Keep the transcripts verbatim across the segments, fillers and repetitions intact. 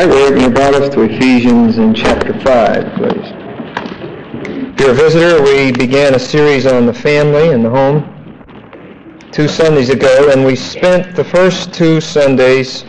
right, we're opening your Bibles to Ephesians in chapter five, please. If you're a visitor, we began a series on the family and the home two Sundays ago, and we spent the first two Sundays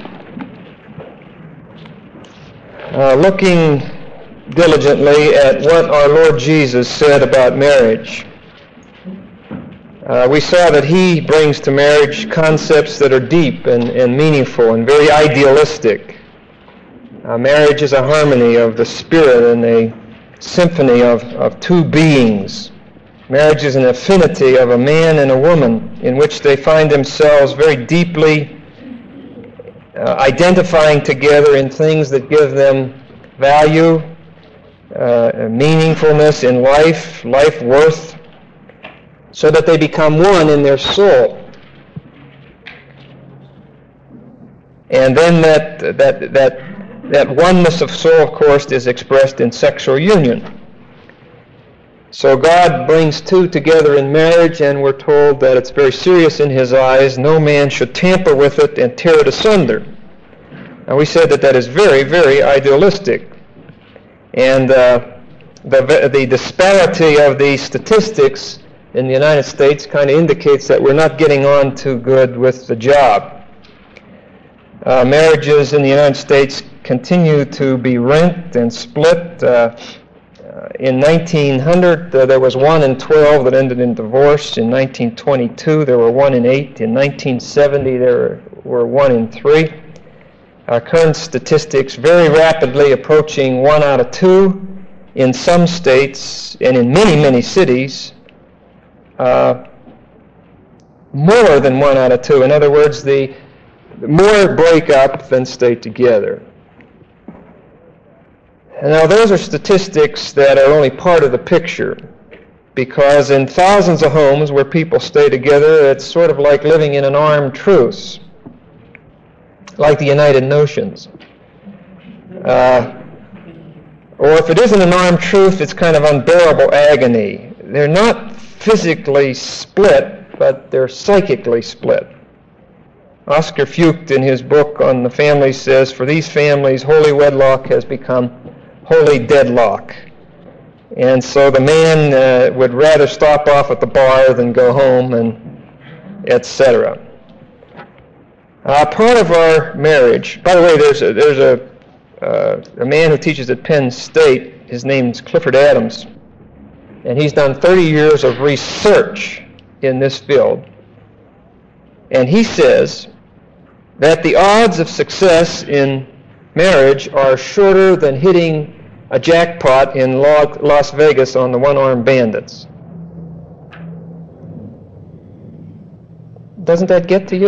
uh, looking diligently at what our Lord Jesus said about marriage. Uh, we saw that He brings to marriage concepts that are deep and, and meaningful and very idealistic. Uh, marriage is a harmony of the Spirit and a symphony of, of two beings. Marriage is an affinity of a man and a woman in which they find themselves very deeply uh, identifying together in things that give them value, uh, meaningfulness in life, life worth, so that they become one in their soul. And then that that that that oneness of soul, of course, is expressed in sexual union. So God brings two together in marriage, and we're told that it's very serious in His eyes. No man should tamper with it and tear it asunder. Now, we said that that is very, very idealistic. And uh, the the disparity of the statistics in the United States kind of indicates that we're not getting on too good with the job. Uh, marriages in the United States continue to be rent and split. Uh, uh, in nineteen hundred, uh, there was one in twelve that ended in divorce. In nineteen twenty-two, there were one in eight. In nineteen seventy, there were one in three. Our current statistics very rapidly approaching one out of two in some states and in many, many cities. Uh, more than one out of two. In other words, the more break up than stay together. And now those are statistics that are only part of the picture, because in thousands of homes where people stay together, it's sort of like living in an armed truce, like the United Nations. Uh, or if it isn't an armed truce, it's kind of unbearable agony. They're not physically split, but they're psychically split. Oscar Fucht, in his book on the family, says, for these families, holy wedlock has become holy deadlock. And so the man uh, would rather stop off at the bar than go home, and et cetera. Uh, part of our marriage, by the way, there's a, there's a, uh, a man who teaches at Penn State. His name's Clifford Adams. And he's done thirty years of research in this field. And he says that the odds of success in marriage are shorter than hitting a jackpot in Las Vegas on the one-armed bandits. Doesn't that get to you?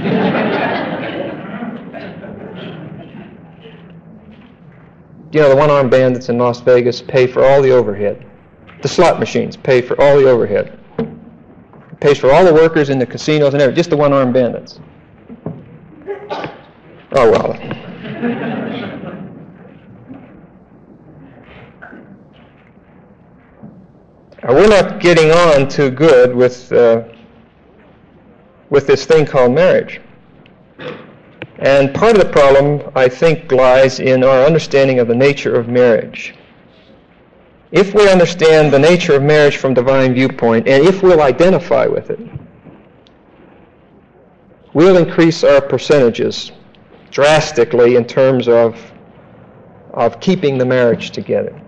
You know, the one-armed bandits in Las Vegas pay for all the overhead. The slot machines pay for all the overhead. It pays for all the workers in the casinos and everything, just the one-armed bandits. Oh, well. Uh, we're not getting on too good with, uh, with this thing called marriage. And part of the problem, I think, lies in our understanding of the nature of marriage. If we understand the nature of marriage from divine viewpoint, and if we'll identify with it, we'll increase our percentages drastically in terms of, of keeping the marriage together.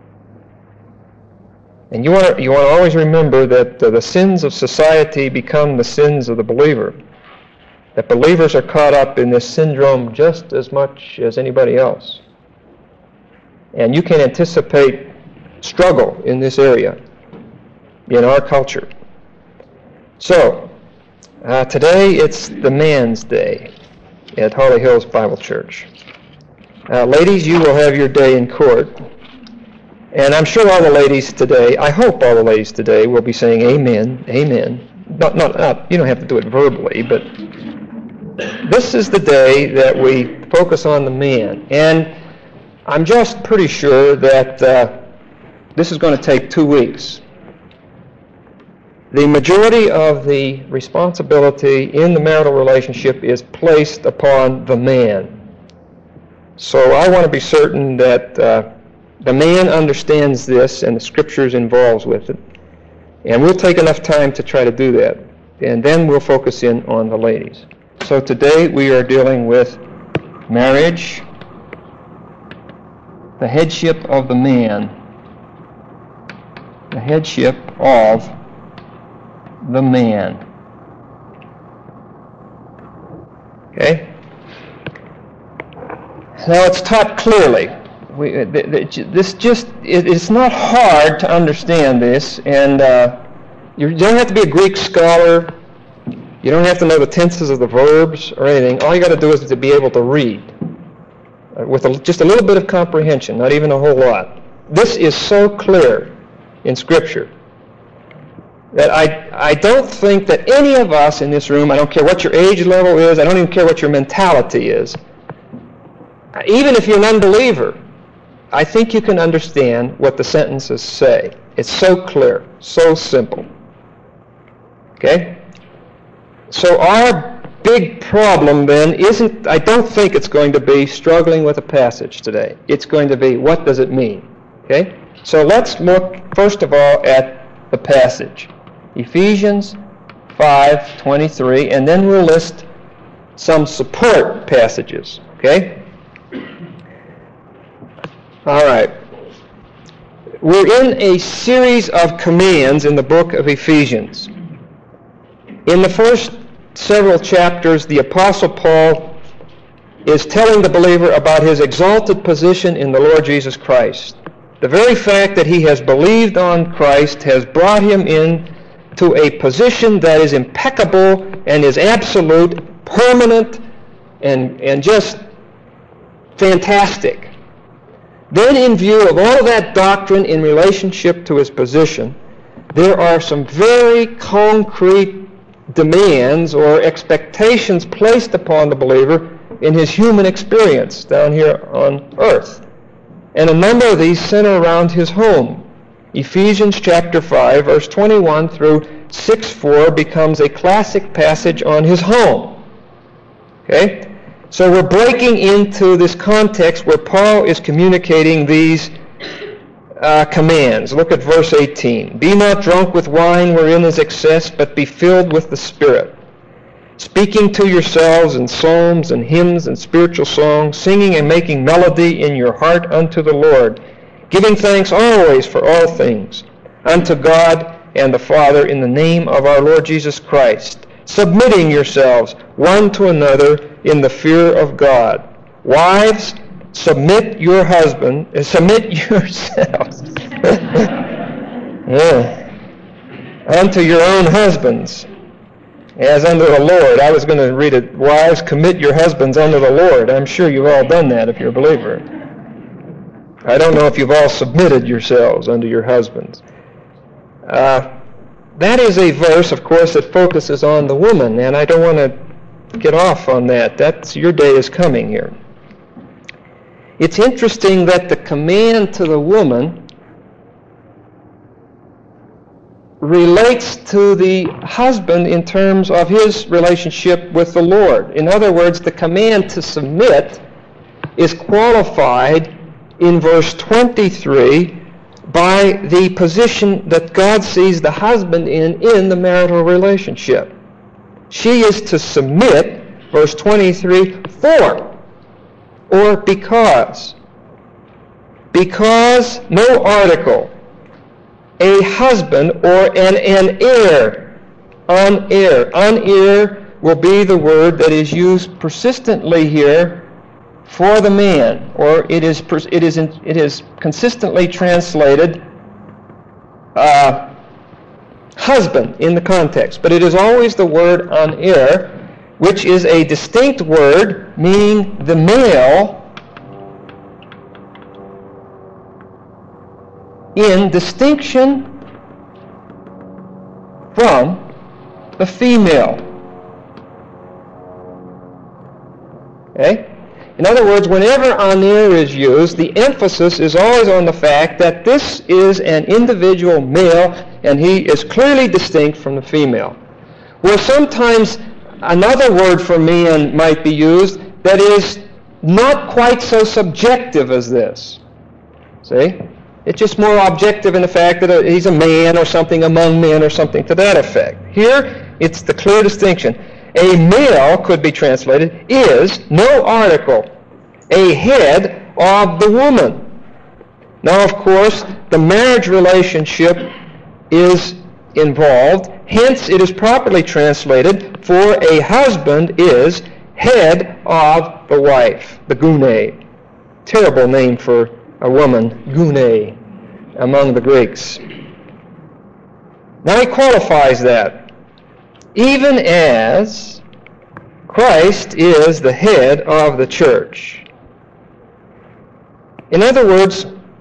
And you want to, you want to always remember that uh, the sins of society become the sins of the believer. That believers are caught up in this syndrome just as much as anybody else. And you can anticipate struggle in this area in our culture. So, uh, today it's the Man's Day at Holly Hills Bible Church. Uh, ladies, you will have your day in court. And I'm sure all the ladies today, I hope all the ladies today will be saying amen, amen. Not, not, not, you don't have to do it verbally, but this is the day that we focus on the man. And I'm just pretty sure that uh, this is going to take two weeks. The majority of the responsibility in the marital relationship is placed upon the man. So I want to be certain that uh, the man understands this and the Scriptures involved with it. And we'll take enough time to try to do that. And then we'll focus in on the ladies. So today we are dealing with marriage, the headship of the man, the headship of the man. Okay? Now it's taught clearly. We, this just, it's not hard to understand this, and uh, you don't have to be a Greek scholar. You don't have to know the tenses of the verbs or anything. All you got to do is to be able to read with a, just a little bit of comprehension, not even a whole lot. This is so clear in Scripture that I, I don't think that any of us in this room, I don't care what your age level is, I don't even care what your mentality is, even if you're an unbeliever, I think you can understand what the sentences say. It's so clear, so simple. Okay? So our big problem then isn't, I don't think it's going to be struggling with a passage today. It's going to be, what does it mean? Okay? So let's look, first of all, at the passage. Ephesians five twenty-three, and then we'll list some support passages. Okay? All right. We're in a series of commands in the book of Ephesians. In the first several chapters, the Apostle Paul is telling the believer about his exalted position in the Lord Jesus Christ. The very fact that he has believed on Christ has brought him in to a position that is impeccable and is absolute, permanent, and, and just fantastic. Then, in view of all of that doctrine in relationship to his position, there are some very concrete demands or expectations placed upon the believer in his human experience down here on earth. And a number of these center around his home. Ephesians chapter five, verse twenty-one through six four becomes a classic passage on his home. Okay? So we're breaking into this context where Paul is communicating these uh, commands. Look at verse eighteen. Be not drunk with wine wherein is excess, but be filled with the Spirit, speaking to yourselves in psalms and hymns and spiritual songs, singing and making melody in your heart unto the Lord, giving thanks always for all things unto God and the Father in the name of our Lord Jesus Christ, submitting yourselves one to another in the fear of God. Wives, submit your husband, uh, submit yourselves yeah, unto your own husbands, as unto the Lord. I was going to read it. Wives, commit your husbands unto the Lord. I'm sure you've all done that if you're a believer. I don't know if you've all submitted yourselves unto your husbands. Uh, that is a verse, of course, that focuses on the woman, and I don't want to get off on that. That's your day is coming here. It's interesting that the command to the woman relates to the husband in terms of his relationship with the Lord. In other words, the command to submit is qualified in verse twenty-three by the position that God sees the husband in in the marital relationship. She is to submit, verse twenty-three, for or because. Because, no article, a husband or an, an heir, an heir. An heir will be the word that is used persistently here for the man, or it is it is it is consistently translated uh, husband in the context, but it is always the word an heir, which is a distinct word meaning the male in distinction from the female. Okay? In other words, whenever anir is used, the emphasis is always on the fact that this is an individual male and he is clearly distinct from the female. Where sometimes another word for man might be used that is not quite so subjective as this. See? It's just more objective in the fact that he's a man or something among men or something to that effect. Here, it's the clear distinction. A male, could be translated, is, no article, a head of the woman. Now, of course, the marriage relationship is involved. Hence, it is properly translated, for a husband is head of the wife, the gune. Terrible name for a woman, gune, among the Greeks. Now he qualifies that. Even as Christ is the head of the church. In other words,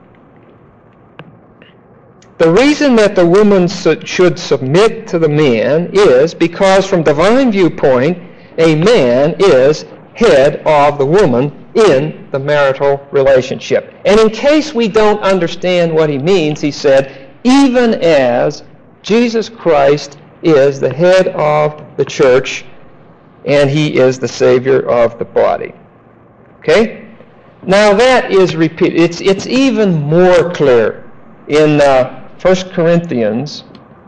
the reason that the woman should submit to the man is because from divine viewpoint, a man is head of the woman in the marital relationship. And in case we don't understand what he means, he said, even as Jesus Christ is the head of the church, and he is the Savior of the body. Okay? Now that is repeated. It's, it's even more clear in uh, First Corinthians,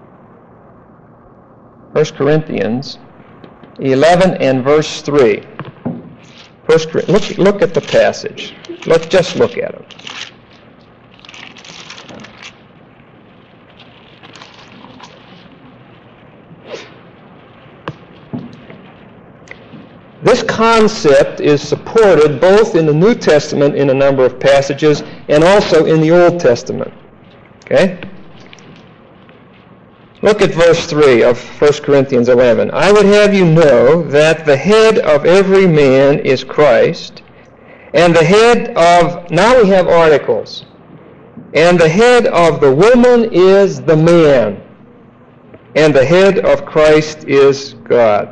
First Corinthians eleven and verse three. First, look, look at the passage. Let's just look at it. This concept is supported both in the New Testament in a number of passages and also in the Old Testament. Okay? Look at verse three of First Corinthians eleven. I would have you know that the head of every man is Christ, and the head of, now we have articles, and the head of the woman is the man, and the head of Christ is God.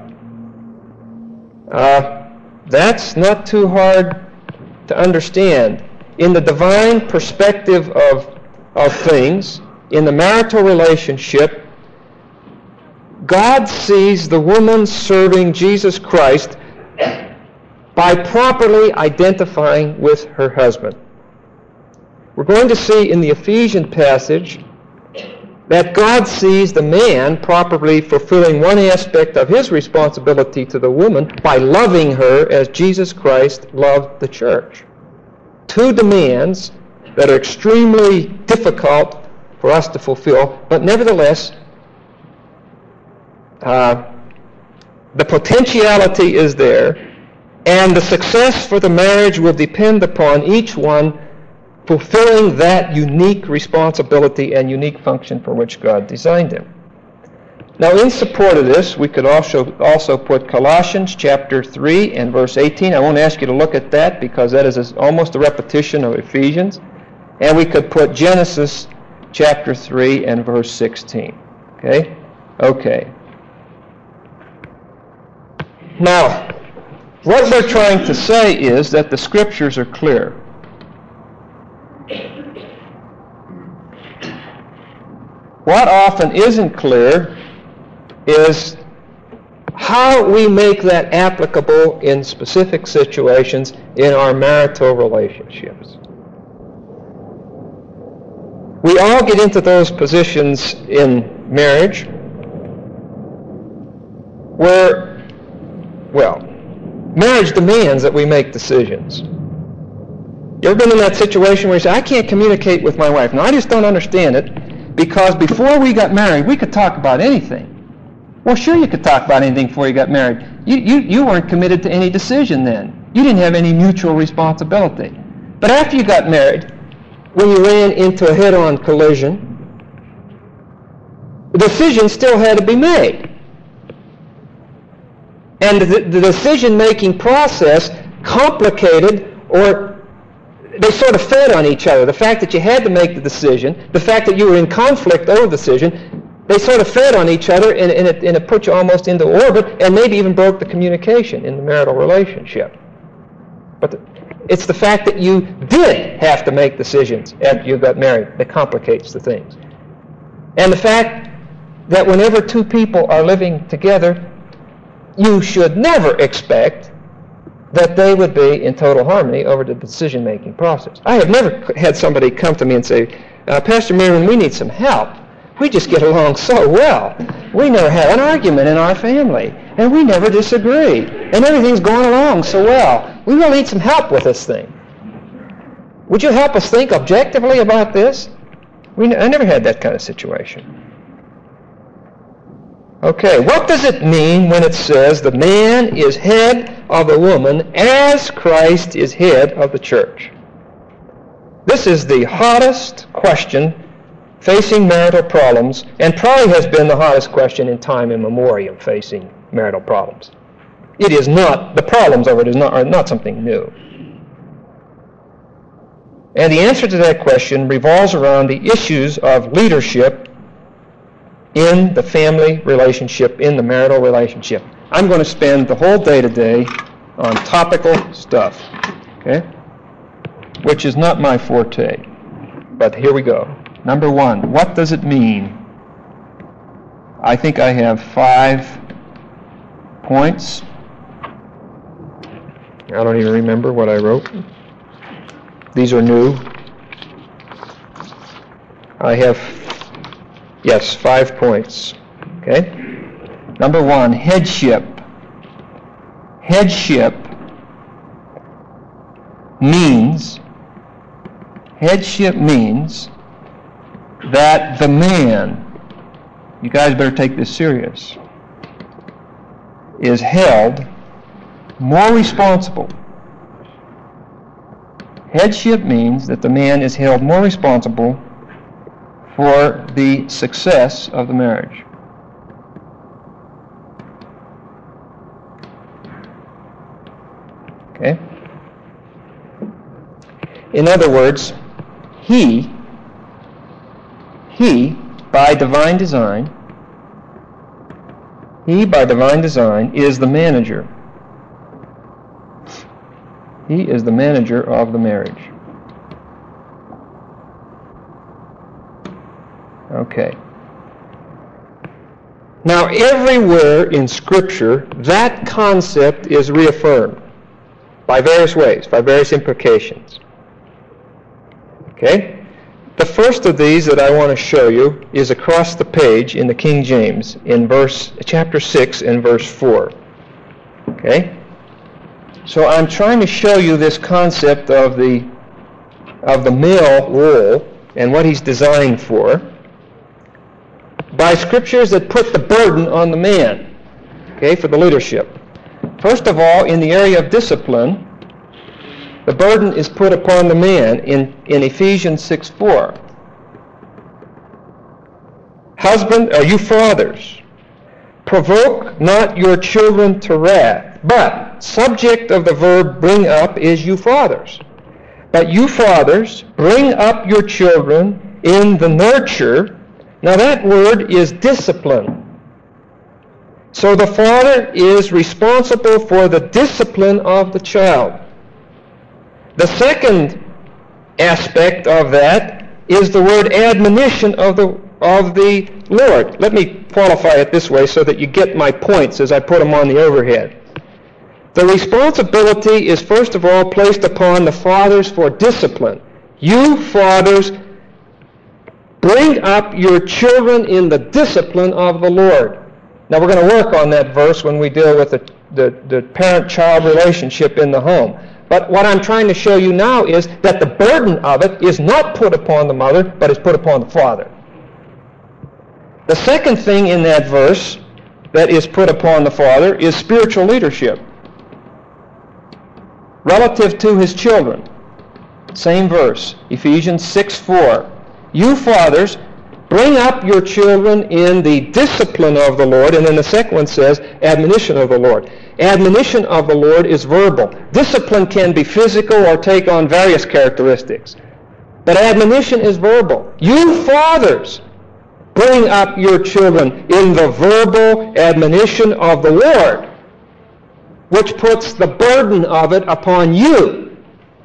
Uh, that's not too hard to understand. In the divine perspective of, of things, in the marital relationship, God sees the woman serving Jesus Christ by properly identifying with her husband. We're going to see in the Ephesian passage that God sees the man properly fulfilling one aspect of his responsibility to the woman by loving her as Jesus Christ loved the church. Two demands that are extremely difficult for us to fulfill, but nevertheless, uh, the potentiality is there, and the success for the marriage will depend upon each one fulfilling that unique responsibility and unique function for which God designed him. Now, in support of this, we could also also put Colossians chapter three and verse eighteen. I won't ask you to look at that because that is almost a repetition of Ephesians. And we could put Genesis chapter three and verse sixteen. Okay? Okay. Now, what we're trying to say is that the Scriptures are clear. What often isn't clear is how we make that applicable in specific situations in our marital relationships. We all get into those positions in marriage where, well, marriage demands that we make decisions. You ever been in that situation where you say, I can't communicate with my wife? Now, I just don't understand it because before we got married, we could talk about anything. Well, sure you could talk about anything before you got married. You, you, you weren't committed to any decision then. You didn't have any mutual responsibility. But after you got married, when you ran into a head-on collision, the decision still had to be made. And the, the decision-making process complicated, or they sort of fed on each other. The fact that you had to make the decision, the fact that you were in conflict over the decision, they sort of fed on each other, and, and, it, and it put you almost into orbit, and maybe even broke the communication in the marital relationship. But the, it's the fact that you did have to make decisions after you got married that complicates the things. And the fact that whenever two people are living together, you should never expect that they would be in total harmony over the decision-making process. I have never had somebody come to me and say, uh, Pastor Merriman, we need some help. We just get along so well. We never have an argument in our family, and we never disagree, and everything's going along so well. We really need some help with this thing. Would you help us think objectively about this? We n- I never had that kind of situation. Okay, what does it mean when it says the man is head of the woman as Christ is head of the church? This is the hottest question facing marital problems, and probably has been the hottest question in time immemorial facing marital problems. It is not, the problems of it is not, are not something new. And the answer to that question revolves around the issues of leadership in the family relationship, in the marital relationship. I'm going to spend the whole day today on topical stuff, okay? Which is not my forte. But here we go. Number one, what does it mean? I think I have five points. I don't even remember what I wrote. These are new. I have, yes, five points. Okay? Number one, headship. Headship means, headship means that the man, you guys better take this serious, is held more responsible. Headship means that the man is held more responsible for the success of the marriage. Okay? In other words, he, he, by divine design, he, by divine design, is the manager. He is the manager of the marriage. Okay. Now, everywhere in Scripture, that concept is reaffirmed by various ways, by various implications. Okay? The first of these that I want to show you is across the page in the King James, in verse chapter six and verse four. Okay? So I'm trying to show you this concept of the of the male role and what he's designed for by scriptures that put the burden on the man, okay, for the leadership. First of all, in the area of discipline, the burden is put upon the man in, in Ephesians six four. Husband, or you fathers, provoke not your children to wrath, but subject of the verb bring up is you fathers. But you fathers, bring up your children in the nurture. Now that word is discipline. So the father is responsible for the discipline of the child. The second aspect of that is the word admonition of the of the Lord. Let me qualify it this way so that you get my points as I put them on the overhead. The responsibility is first of all placed upon the fathers for discipline. You fathers, bring up your children in the discipline of the Lord. Now we're going to work on that verse when we deal with the, the, the parent-child relationship in the home. But what I'm trying to show you now is that the burden of it is not put upon the mother, but is put upon the father. The second thing in that verse that is put upon the father is spiritual leadership relative to his children. Same verse, Ephesians six four. You fathers, bring up your children in the discipline of the Lord. And then the second one says, admonition of the Lord. Admonition of the Lord is verbal. Discipline can be physical or take on various characteristics. But admonition is verbal. You fathers, bring up your children in the verbal admonition of the Lord, which puts the burden of it upon you.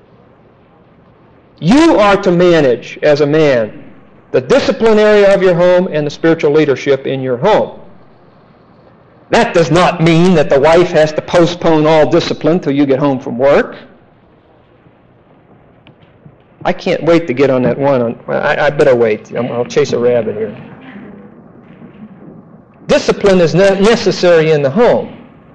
You are to manage, as a man, the discipline area of your home and the spiritual leadership in your home. That does not mean that the wife has to postpone all discipline till you get home from work. I can't wait to get on that one. On, I, I better wait. I'll chase a rabbit here. Discipline is not necessary in the home.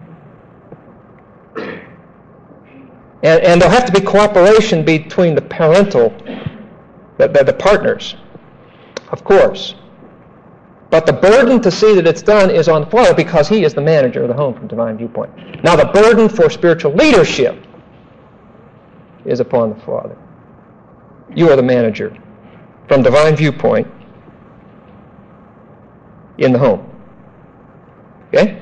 And, and there'll have to be cooperation between the parental, the, the, the partners, of course. But the burden to see that it's done is on the father because he is the manager of the home from divine viewpoint. Now the burden for spiritual leadership is upon the father. You are the manager from divine viewpoint in the home. Okay?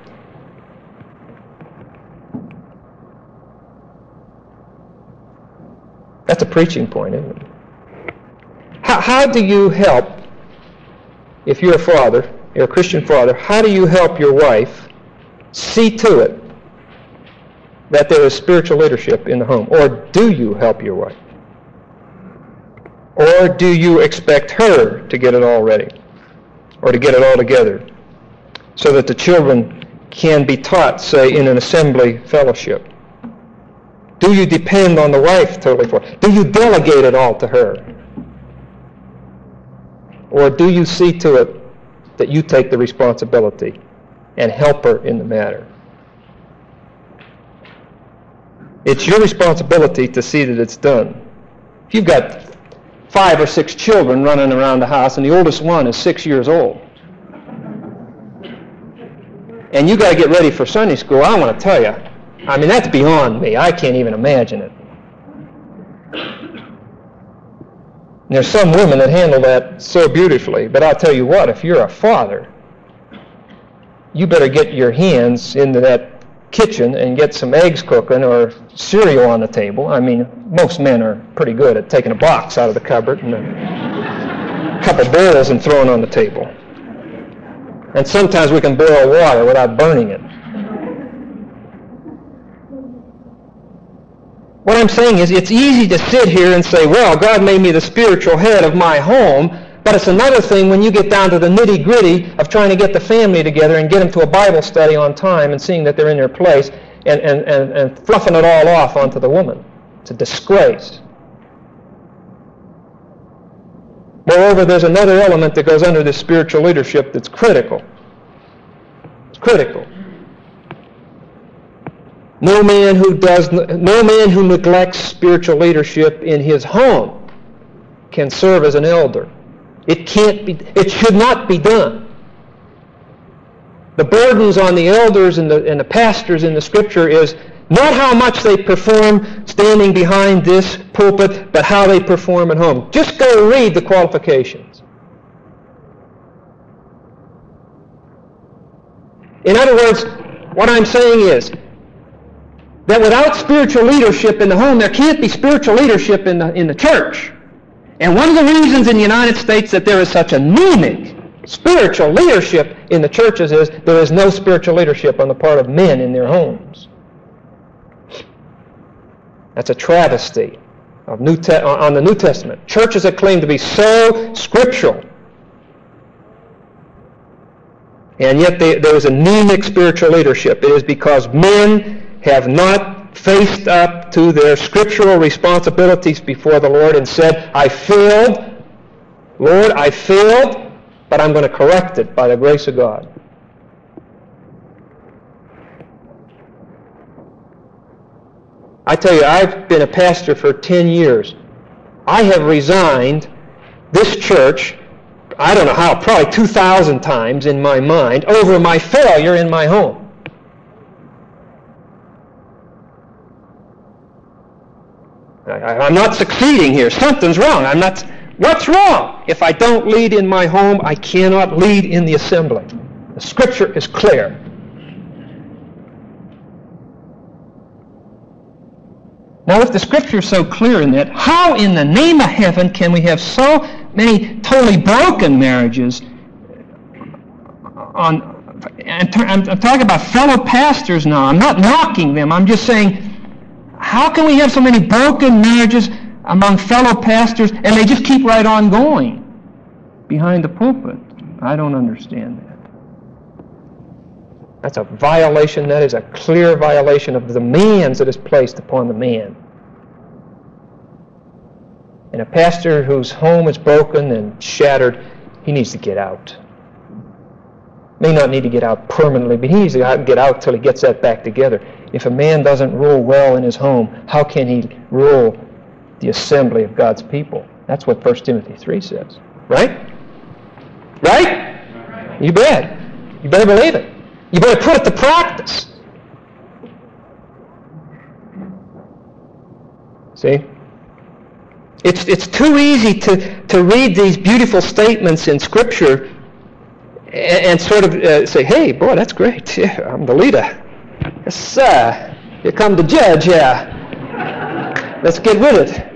That's a preaching point, isn't it? How, how do you help, if you're a father, you're a Christian father, how do you help your wife see to it that there is spiritual leadership in the home? Or do you help your wife? Or do you expect her to get it all ready? Or to get it all together? So that the children can be taught, say, in an assembly fellowship. Do you depend on the wife totally for it? Do you delegate it all to her? Or do you see to it that you take the responsibility and help her in the matter? It's your responsibility to see that it's done. If you've got five or six children running around the house and the oldest one is six years old, and you got to get ready for Sunday school, I want to tell you, I mean, that's beyond me. I can't even imagine it. And there's some women that handle that so beautifully, but I'll tell you what, if you're a father, you better get your hands into that kitchen and get some eggs cooking or cereal on the table. I mean, most men are pretty good at taking a box out of the cupboard and a couple bowls and throwing on the table. And sometimes we can boil water without burning it. What I'm saying is it's easy to sit here and say, well, God made me the spiritual head of my home, but it's another thing when you get down to the nitty-gritty of trying to get the family together and get them to a Bible study on time and seeing that they're in their place and, and, and, and fluffing it all off onto the woman. It's a disgrace. Moreover, there's another element that goes under this spiritual leadership that's critical. It's critical. No man who does, no man who neglects spiritual leadership in his home can serve as an elder. It can't be. It should not be done. The burdens on the elders and the and the pastors in the Scripture is not how much they perform standing behind this pulpit, but how they perform at home. Just go read the qualifications. In other words, what I'm saying is that without spiritual leadership in the home, there can't be spiritual leadership in the in the church. And one of the reasons in the United States that there is such anemic spiritual leadership in the churches is there is no spiritual leadership on the part of men in their homes. That's a travesty of New Te- on the New Testament. Churches that claim to be so scriptural, and yet they, there is anemic spiritual leadership. It is because men have not faced up to their scriptural responsibilities before the Lord and said, I failed, Lord, I failed, but I'm going to correct it by the grace of God. I tell you, I've been a pastor for ten years. I have resigned this church, I don't know how, probably two thousand times in my mind, over my failure in my home. I, I'm not succeeding here. Something's wrong. I'm not. What's wrong? If I don't lead in my home, I cannot lead in the assembly. The Scripture is clear. Now, if the Scripture is so clear in that, how in the name of heaven can we have so many totally broken marriages? On, I'm, I'm talking about fellow pastors now. I'm not knocking them. I'm just saying, how can we have so many broken marriages among fellow pastors and they just keep right on going behind the pulpit? I don't understand that. That's a violation. That is a clear violation of the demands that is placed upon the man. And a pastor whose home is broken and shattered, he needs to get out. May not need to get out permanently, but he needs to get out till he gets that back together. If a man doesn't rule well in his home, how can he rule the assembly of God's people? That's what First Timothy three says. Right? Right? You bet. You better believe it. You better put it to practice. See? It's it's too easy to, to read these beautiful statements in Scripture and, and sort of uh, say, hey, boy, that's great. Yeah, I'm the leader. Yes, sir. Here come the judge, yeah. Let's get with it.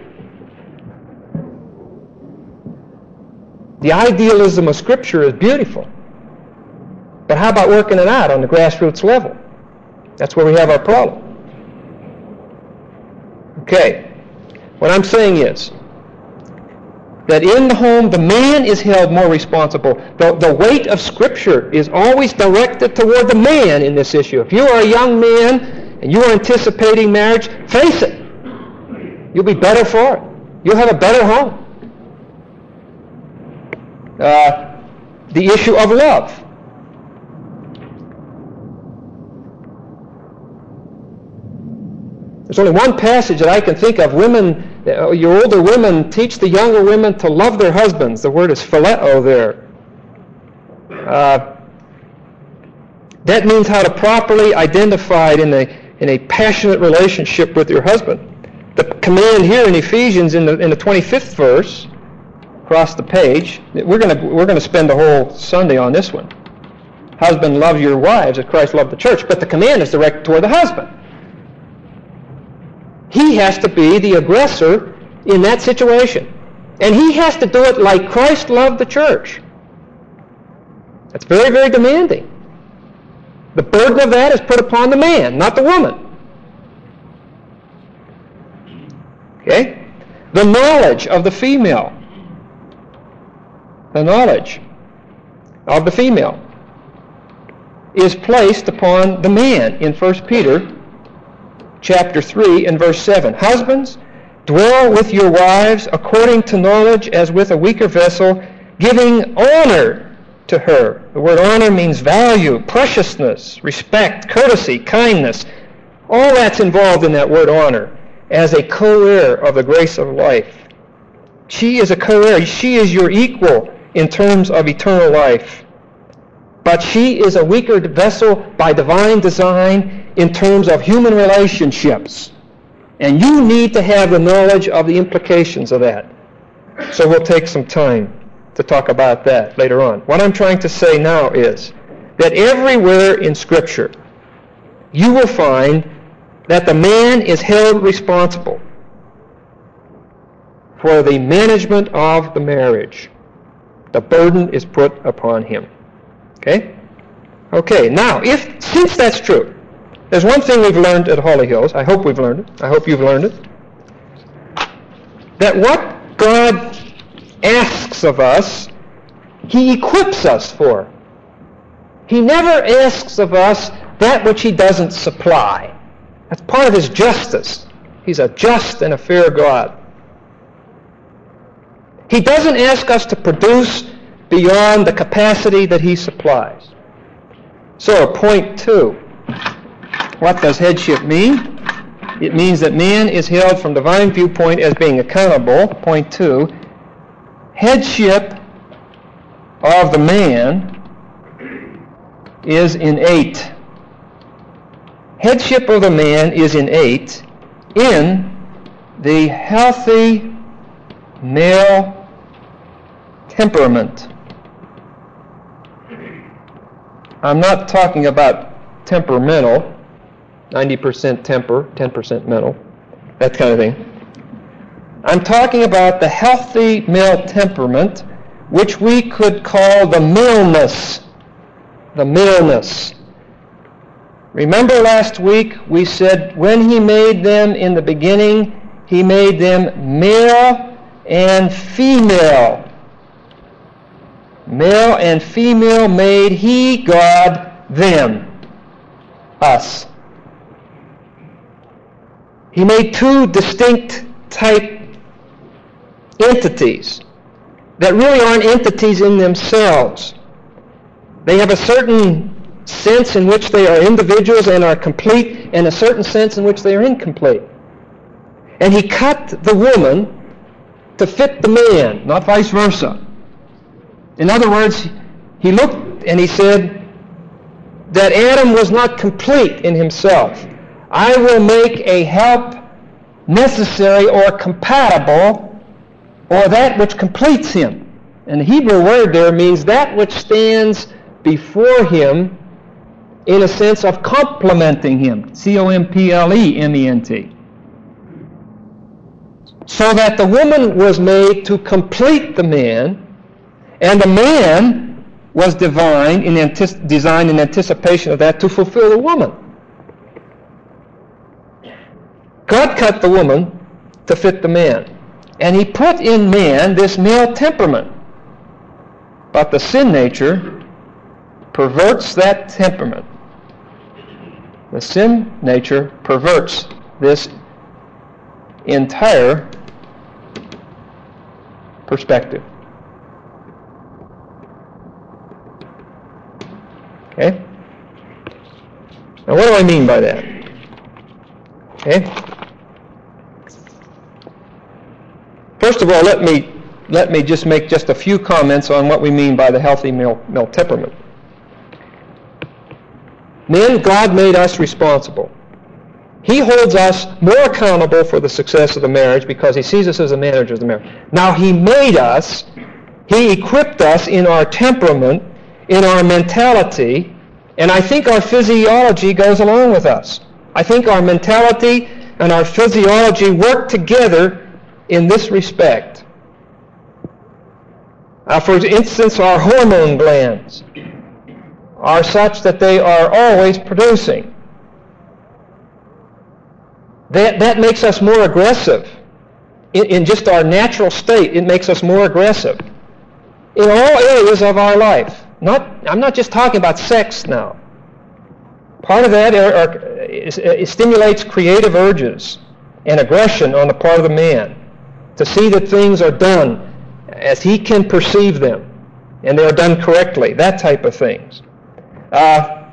The idealism of Scripture is beautiful. But how about working it out on the grassroots level? That's where we have our problem. Okay. What I'm saying is that in the home, the man is held more responsible. The, the weight of Scripture is always directed toward the man in this issue. If you are a young man and you are anticipating marriage, face it. You'll be better for it. You'll have a better home. Uh, the issue of love. There's only one passage that I can think of. Women, uh, your older women, teach the younger women to love their husbands. The word is phileo there. Uh, that means how to properly identify it in a in a passionate relationship with your husband. The command here in Ephesians, in the in the twenty-fifth verse, across the page, we're going to we're going to spend the whole Sunday on this one. Husband, love your wives as Christ loved the church. But the command is directed toward the husband. He has to be the aggressor in that situation. And he has to do it like Christ loved the church. That's very, very demanding. The burden of that is put upon the man, not the woman. Okay? The knowledge of the female. The knowledge of the female is placed upon the man in First Peter chapter three and verse seven. Husbands, dwell with your wives according to knowledge as with a weaker vessel, giving honor to her. The word honor means value, preciousness, respect, courtesy, kindness. All that's involved in that word honor as a co-heir of the grace of life. She is a co-heir. She is your equal in terms of eternal life. But she is a weaker vessel by divine design in terms of human relationships. And you need to have the knowledge of the implications of that. So we'll take some time to talk about that later on. What I'm trying to say now is that everywhere in Scripture you will find that the man is held responsible for the management of the marriage. The burden is put upon him. Okay? Okay, now, if since that's true, there's one thing we've learned at Holly Hills. I hope we've learned it. I hope you've learned it. That what God asks of us, He equips us for. He never asks of us that which He doesn't supply. That's part of His justice. He's a just and a fair God. He doesn't ask us to produce beyond the capacity that He supplies. So, point two. What does headship mean? It means that man is held from divine viewpoint as being accountable. Point two. Headship of the man is innate. Headship of the man is innate in the healthy male temperament. I'm not talking about temperamental, ninety percent temper, ten percent mental, that kind of thing. I'm talking about the healthy male temperament, which we could call the maleness. The maleness. Remember last week we said when He made them in the beginning, He made them male and female. Male and female made He, God, them. us. He made two distinct type entities that really aren't entities in themselves. They have a certain sense in which they are individuals and are complete, and a certain sense in which they are incomplete. And he cut the woman to fit the man, not vice versa. In other words, he looked and he said that Adam was not complete in himself. I will make a help necessary or compatible, or that which completes him. And the Hebrew word there means that which stands before him in a sense of complementing him. C O M P L E M E N T. So that the woman was made to complete the man, and the man was divine in antici- designed in anticipation of that to fulfill the woman. God cut the woman to fit the man, and he put in man this male temperament. But the sin nature perverts that temperament. The sin nature perverts this entire perspective. Okay? Now what do I mean by that? Okay? First of all, let me let me just make just a few comments on what we mean by the healthy male, male temperament. Men, God made us responsible. He holds us more accountable for the success of the marriage because he sees us as a manager of the marriage. Now, he made us, he equipped us in our temperament, in our mentality, and I think our physiology goes along with us. I think our mentality and our physiology work together in this respect. Uh, for instance, our hormone glands are such that they are always producing. That, that makes us more aggressive. In, in just our natural state, it makes us more aggressive in all areas of our life. Not, I'm not just talking about sex now. Part of that are, are, is, it stimulates creative urges and aggression on the part of the man to see that things are done as he can perceive them, and they are done correctly, that type of things. Uh,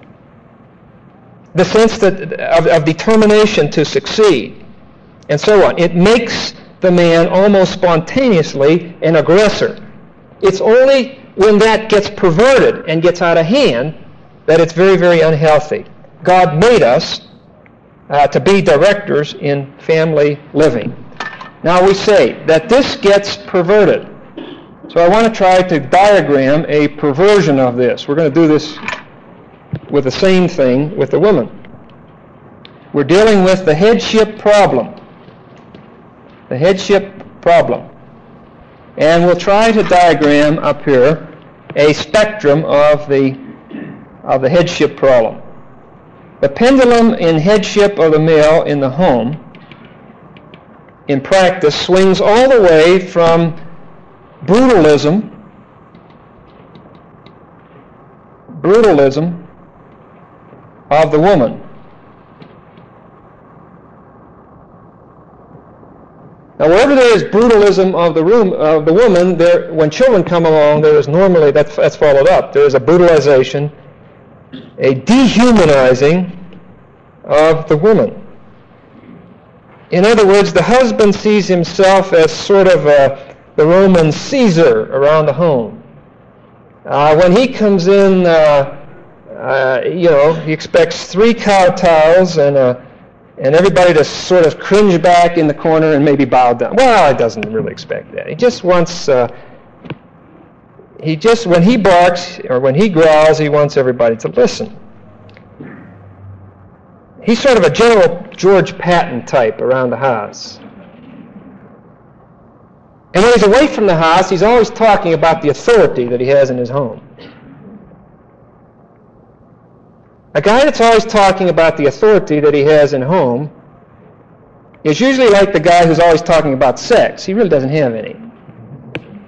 the sense that of, of determination to succeed, and so on. It makes the man almost spontaneously an aggressor. It's only when that gets perverted and gets out of hand that it's very, very unhealthy. God made us uh, to be directors in family living. Now we say that this gets perverted. So I want to try to diagram a perversion of this. We're going to do this with the same thing with the woman. We're dealing with the headship problem. The headship problem. And we'll try to diagram up here a spectrum of the, of the headship problem. The pendulum in headship of the male in the home, in practice, swings all the way from brutalism, brutalism of the woman. Now, wherever there is brutalism of the room of the woman, there, when children come along, there is normally that's, that's followed up. There is a brutalization, a dehumanizing of the woman. In other words, the husband sees himself as sort of a, the Roman Caesar around the home. Uh, when he comes in, uh, uh, you know, he expects three kowtows and a and everybody to sort of cringe back in the corner and maybe bow down. Well, he doesn't really expect that. He just wants, uh, he just, when he barks or when he growls, he wants everybody to listen. He's sort of a General George Patton type around the house. And when he's away from the house, he's always talking about the authority that he has in his home. A guy that's always talking about the authority that he has in home is usually like the guy who's always talking about sex. He really doesn't have any.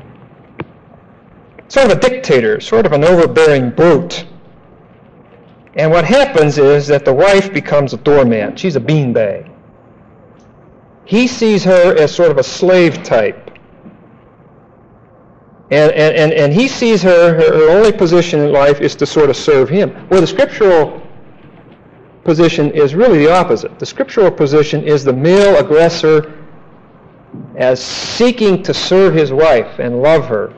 Sort of a dictator, sort of an overbearing brute. And what happens is that the wife becomes a doormat. She's a beanbag. He sees her as sort of a slave type. And, and, and he sees her, her only position in life is to sort of serve him. Well, the scriptural position is really the opposite. The scriptural position is the male aggressor as seeking to serve his wife and love her.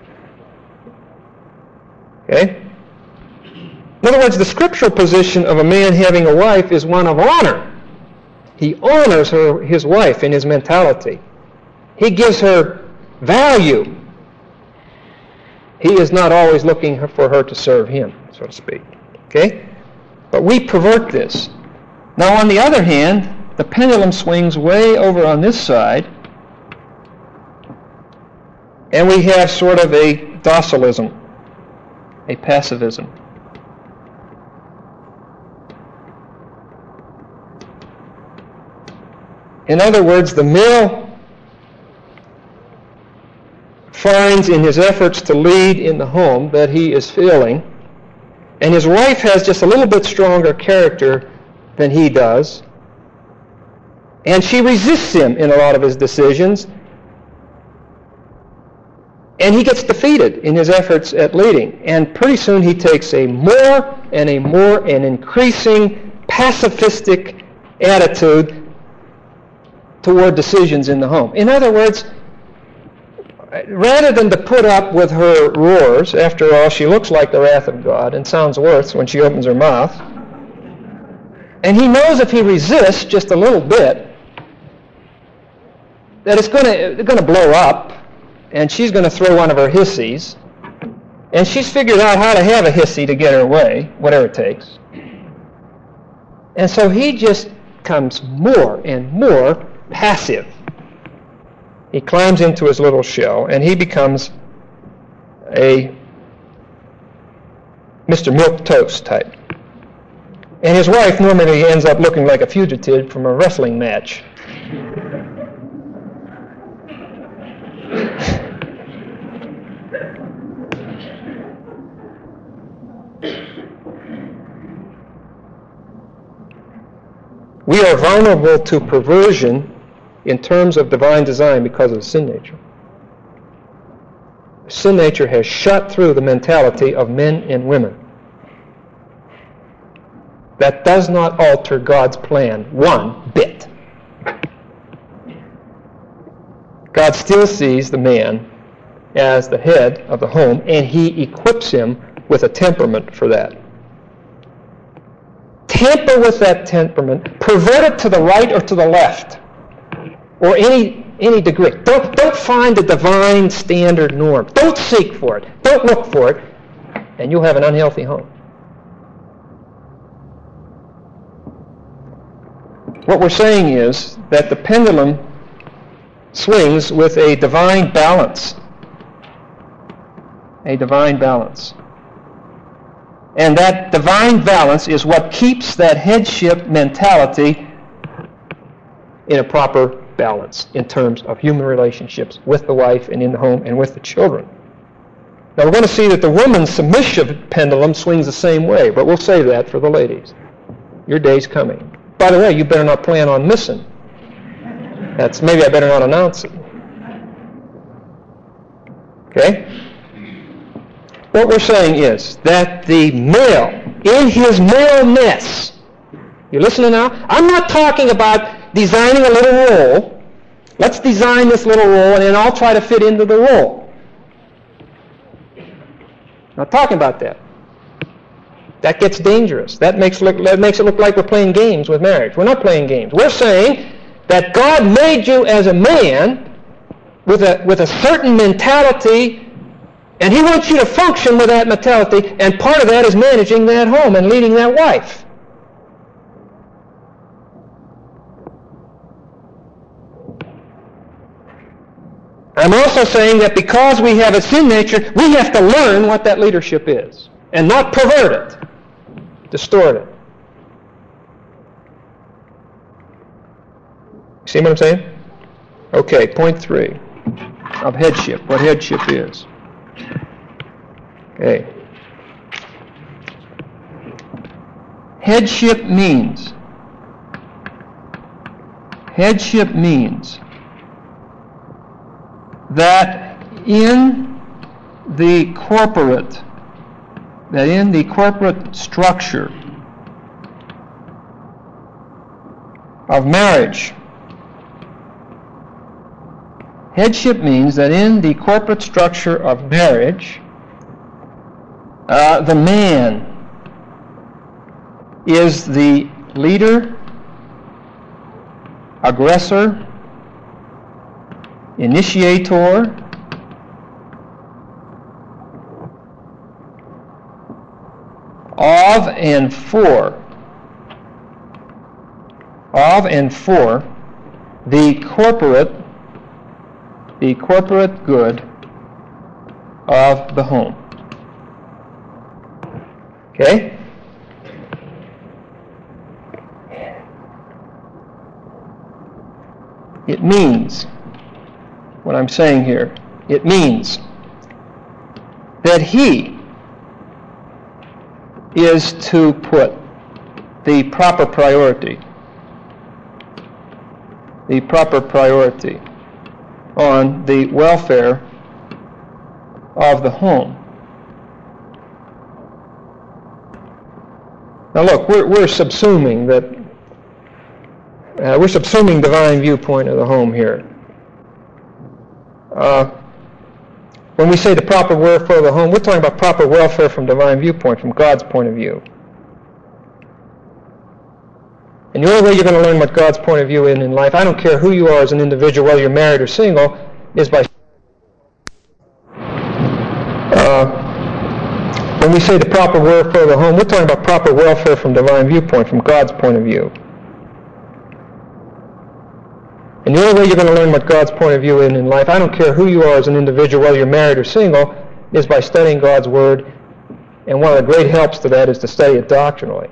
Okay? In other words, the scriptural position of a man having a wife is one of honor. He honors her, his wife in his mentality. He gives her value. He is not always looking for her to serve him, so to speak. Okay? But we pervert this. Now, on the other hand, the pendulum swings way over on this side, and we have sort of a docilism, a passivism. In other words, the male finds in his efforts to lead in the home that he is failing, and his wife has just a little bit stronger character than he does, and she resists him in a lot of his decisions, and he gets defeated in his efforts at leading, and pretty soon he takes a more and a more and increasing pacifistic attitude toward decisions in the home. In other words, rather than to put up with her roars, after all, she looks like the wrath of God and sounds worse when she opens her mouth, and he knows if he resists just a little bit, that it's going to going to blow up, and she's going to throw one of her hissies, and she's figured out how to have a hissy to get her way, whatever it takes. And so he just becomes more and more passive. He climbs into his little shell, and he becomes a Mister Milquetoast type. And his wife normally ends up looking like a fugitive from a wrestling match. We are vulnerable to perversion in terms of divine design because of sin nature. Sin nature has shut through the mentality of men and women. That does not alter God's plan one bit. God still sees the man as the head of the home, and he equips him with a temperament for that. Tamper with that temperament, pervert it to the right or to the left, or any any degree. Don't, don't find the divine standard norm. Don't seek for it. Don't look for it, and you'll have an unhealthy home. What we're saying is that the pendulum swings with a divine balance. A divine balance. And that divine balance is what keeps that headship mentality in a proper balance in terms of human relationships with the wife and in the home and with the children. Now we're going to see that the woman's submissive pendulum swings the same way, but we'll save that for the ladies. Your day's coming. By the way, you better not plan on missing. That's maybe I better not announce it. Okay? What we're saying is that the male, in his maleness, you listening now? I'm not talking about designing a little role. Let's design this little role, and then I'll try to fit into the role. Not talking about that. That gets dangerous. That makes, look, that makes it look like we're playing games with marriage. We're not playing games. We're saying that God made you as a man with a, with a certain mentality, and he wants you to function with that mentality, and part of that is managing that home and leading that wife. I'm also saying that because we have a sin nature, we have to learn what that leadership is and not pervert it, distort it. See what I'm saying? Okay, point three of headship, what headship is. Okay. headship means, headship means that in the corporate, that in the corporate structure of marriage, headship means that in the corporate structure of marriage, uh, the man is the leader, aggressor, initiator, of and for, of and for the corporate, the corporate good of the home. Okay? It means, what I'm saying here, it means that he is to put the proper priority, the proper priority on the welfare of the home. Now look, we're, we're subsuming that, uh, we're subsuming divine viewpoint of the home here. Uh, when we say the proper welfare of the home, we're talking about proper welfare from divine viewpoint, from God's point of view. And the only way you're going to learn what God's point of view is in life, I don't care who you are as an individual, whether you're married or single, is by... Uh, when we say the proper welfare of the home, we're talking about proper welfare from divine viewpoint, from God's point of view. And the only way you're going to learn what God's point of view is in life, I don't care who you are as an individual, whether you're married or single, is by studying God's Word. And one of the great helps to that is to study it doctrinally.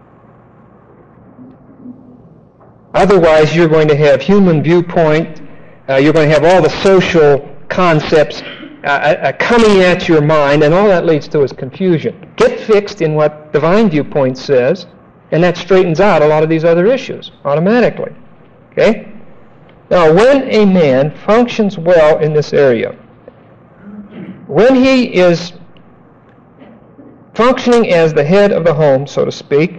Otherwise, you're going to have human viewpoint, uh, you're going to have all the social concepts uh, uh, coming at your mind, and all that leads to is confusion. Get fixed in what divine viewpoint says, and that straightens out a lot of these other issues automatically. Okay? Now, when a man functions well in this area, when he is functioning as the head of the home, so to speak,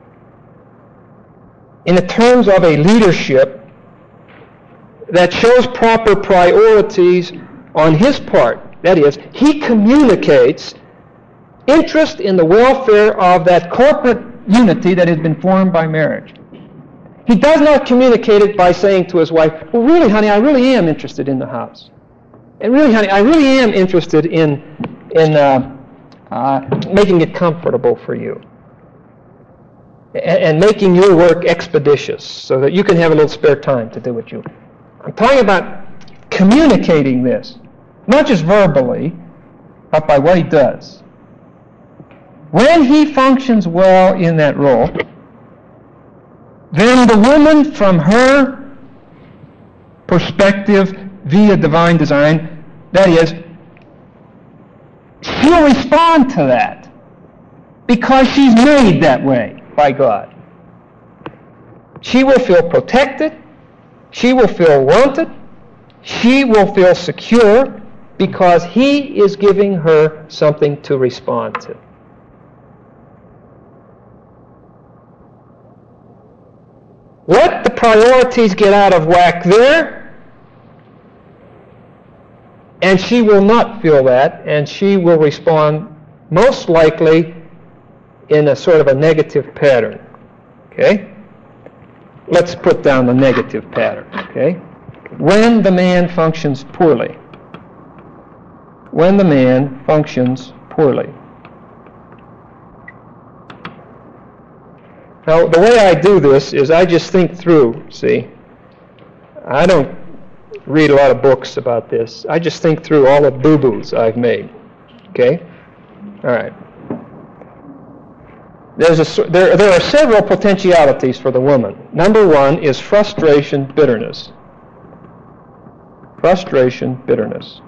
in the terms of a leadership that shows proper priorities on his part, that is, he communicates interest in the welfare of that corporate unity that has been formed by marriage. He does not communicate it by saying to his wife, well, really, honey, I really am interested in the house. And really, honey, I really am interested in, in uh, uh, making it comfortable for you. And, and making your work expeditious so that you can have a little spare time to do what you... I'm talking about communicating this, not just verbally, but by what he does. When he functions well in that role, then the woman, from her perspective via divine design, that is, she'll respond to that because she's made that way by God. She will feel protected, she will feel wanted, she will feel secure because he is giving her something to respond to. Let the priorities get out of whack there, and she will not feel that, and she will respond most likely in a sort of a negative pattern. Okay? Let's put down the negative pattern. Okay? When the man functions poorly, when the man functions poorly. Now, the way I do this is I just think through, see. I don't read a lot of books about this. I just think through all the boo-boos I've made. Okay? All right. There's a, there, there are several potentialities for the woman. Number one is frustration, bitterness. Frustration, bitterness.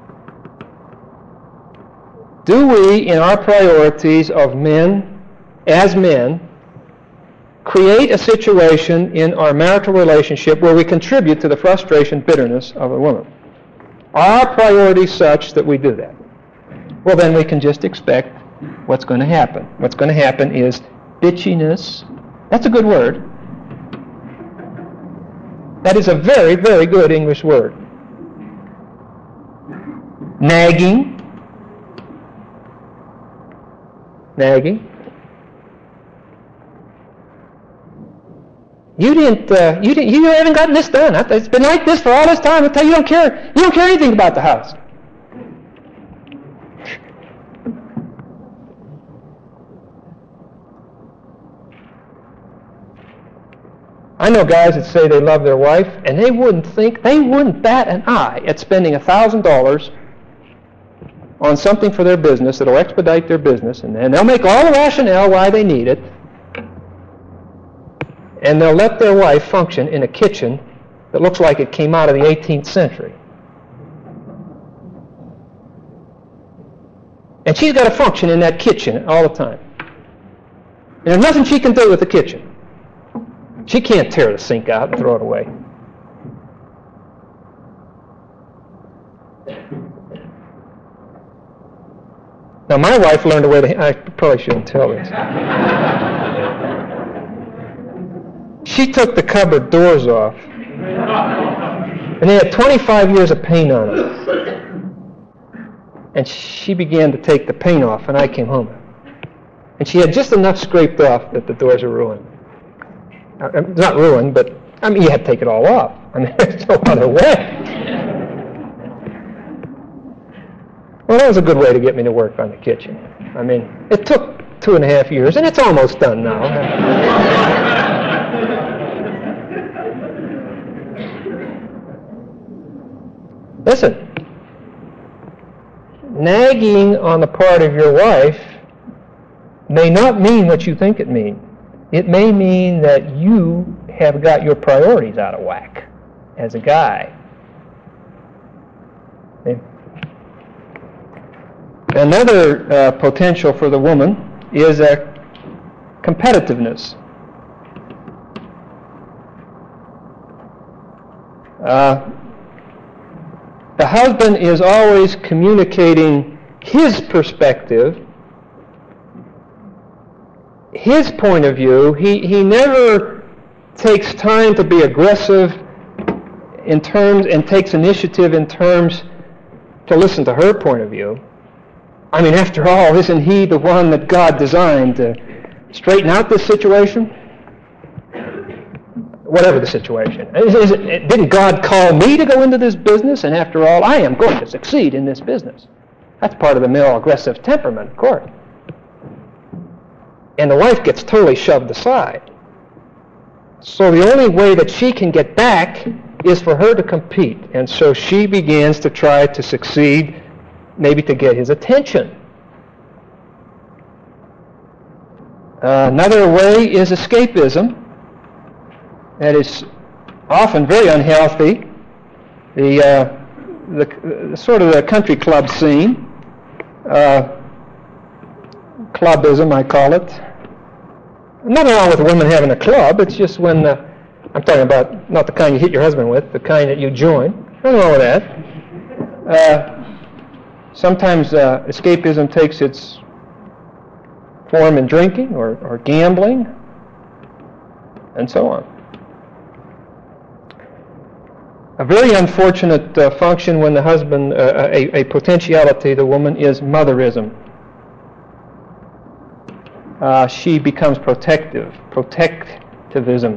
Do we, in our priorities of men, as men, create a situation in our marital relationship where we contribute to the frustration, bitterness of a woman? Are our priorities such that we do that? Well, then we can just expect what's going to happen. What's going to happen is bitchiness. That's a good word. That is a very, very good English word. Nagging. Nagging. You didn't, uh, you didn't, you haven't gotten this done. It's been like this for all this time. I tell you, you don't care. You don't care anything about the house. I know guys that say they love their wife, and they wouldn't think, they wouldn't bat an eye at spending a thousand dollars on something for their business that'll expedite their business, and then they'll make all the rationale why they need it, and they'll let their wife function in a kitchen that looks like it came out of the eighteenth century. And she's got to function in that kitchen all the time. And there's nothing she can do with the kitchen. She can't tear the sink out and throw it away. Now, my wife learned a way to... I probably shouldn't tell this. She took the cupboard doors off, and they had twenty-five years of paint on them. And she began to take the paint off, and I came home. And she had just enough scraped off that the doors are ruined. Not ruined, but, I mean, you had to take it all off. I mean, there's no other way. Well, that was a good way to get me to work on the kitchen. I mean, it took two and a half years, and it's almost done now. Listen, nagging on the part of your wife may not mean what you think it means. It may mean that you have got your priorities out of whack as a guy. Okay. Another uh, potential for the woman is a competitiveness. Uh, the husband is always communicating his perspective, his point of view. He, he never takes time to be aggressive in terms and takes initiative in terms to listen to her point of view. I mean, after all, isn't he the one that God designed to straighten out this situation? Whatever the situation. Is, is it, didn't God call me to go into this business? And after all, I am going to succeed in this business. That's part of the male aggressive temperament, of course. And the wife gets totally shoved aside. So the only way that she can get back is for her to compete. And so she begins to try to succeed, maybe to get his attention. Uh, another way is escapism. That is often very unhealthy. The, uh, the, the sort of the country club scene, uh, clubism, I call it. Nothing wrong with a woman having a club. It's just when, uh, I'm talking about not the kind you hit your husband with, the kind that you join. Nothing wrong with that. Uh, sometimes uh, escapism takes its form in drinking or, or gambling, and so on. A very unfortunate uh, function when the husband, uh, a, a potentiality, the woman, is motherism. Uh, she becomes protective, protectivism.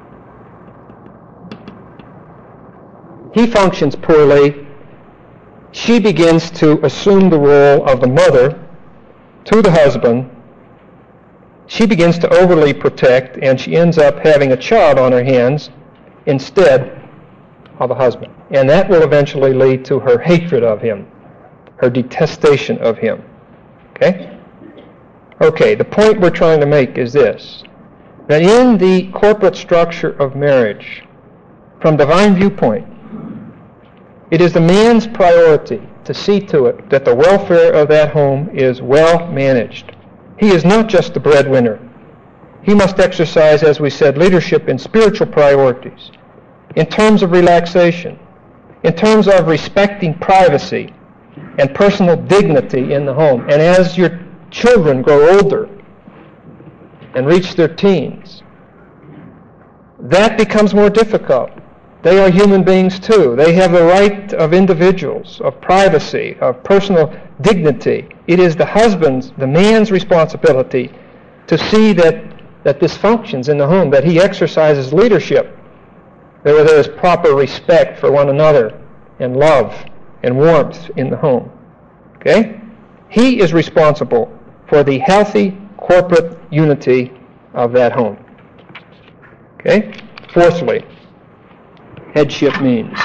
He functions poorly. She begins to assume the role of the mother to the husband. She begins to overly protect, and she ends up having a child on her hands instead of a husband. And that will eventually lead to her hatred of him, her detestation of him. Okay? Okay, the point we're trying to make is this, that in the corporate structure of marriage, from divine viewpoint, it is the man's priority to see to it that the welfare of that home is well managed. He is not just the breadwinner. he must exercise, as we said, leadership in spiritual priorities, in terms of relaxation, in terms of respecting privacy and personal dignity in the home. And as your children grow older and reach their teens, that becomes more difficult. They are human beings too. They have the right of individuals, of privacy, of personal dignity. It is the husband's, the man's responsibility to see that, that this functions in the home, that he exercises leadership, that there is proper respect for one another and love and warmth in the home. Okay? He is responsible for the healthy corporate unity of that home. Okay? Fourthly, headship means.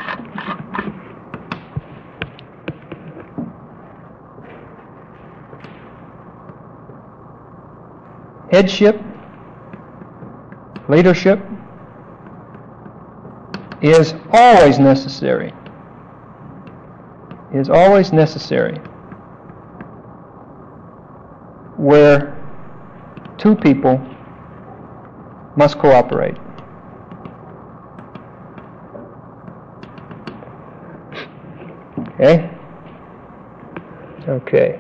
Headship, leadership, is always necessary. Is always necessary where two people must cooperate. Okay? Okay.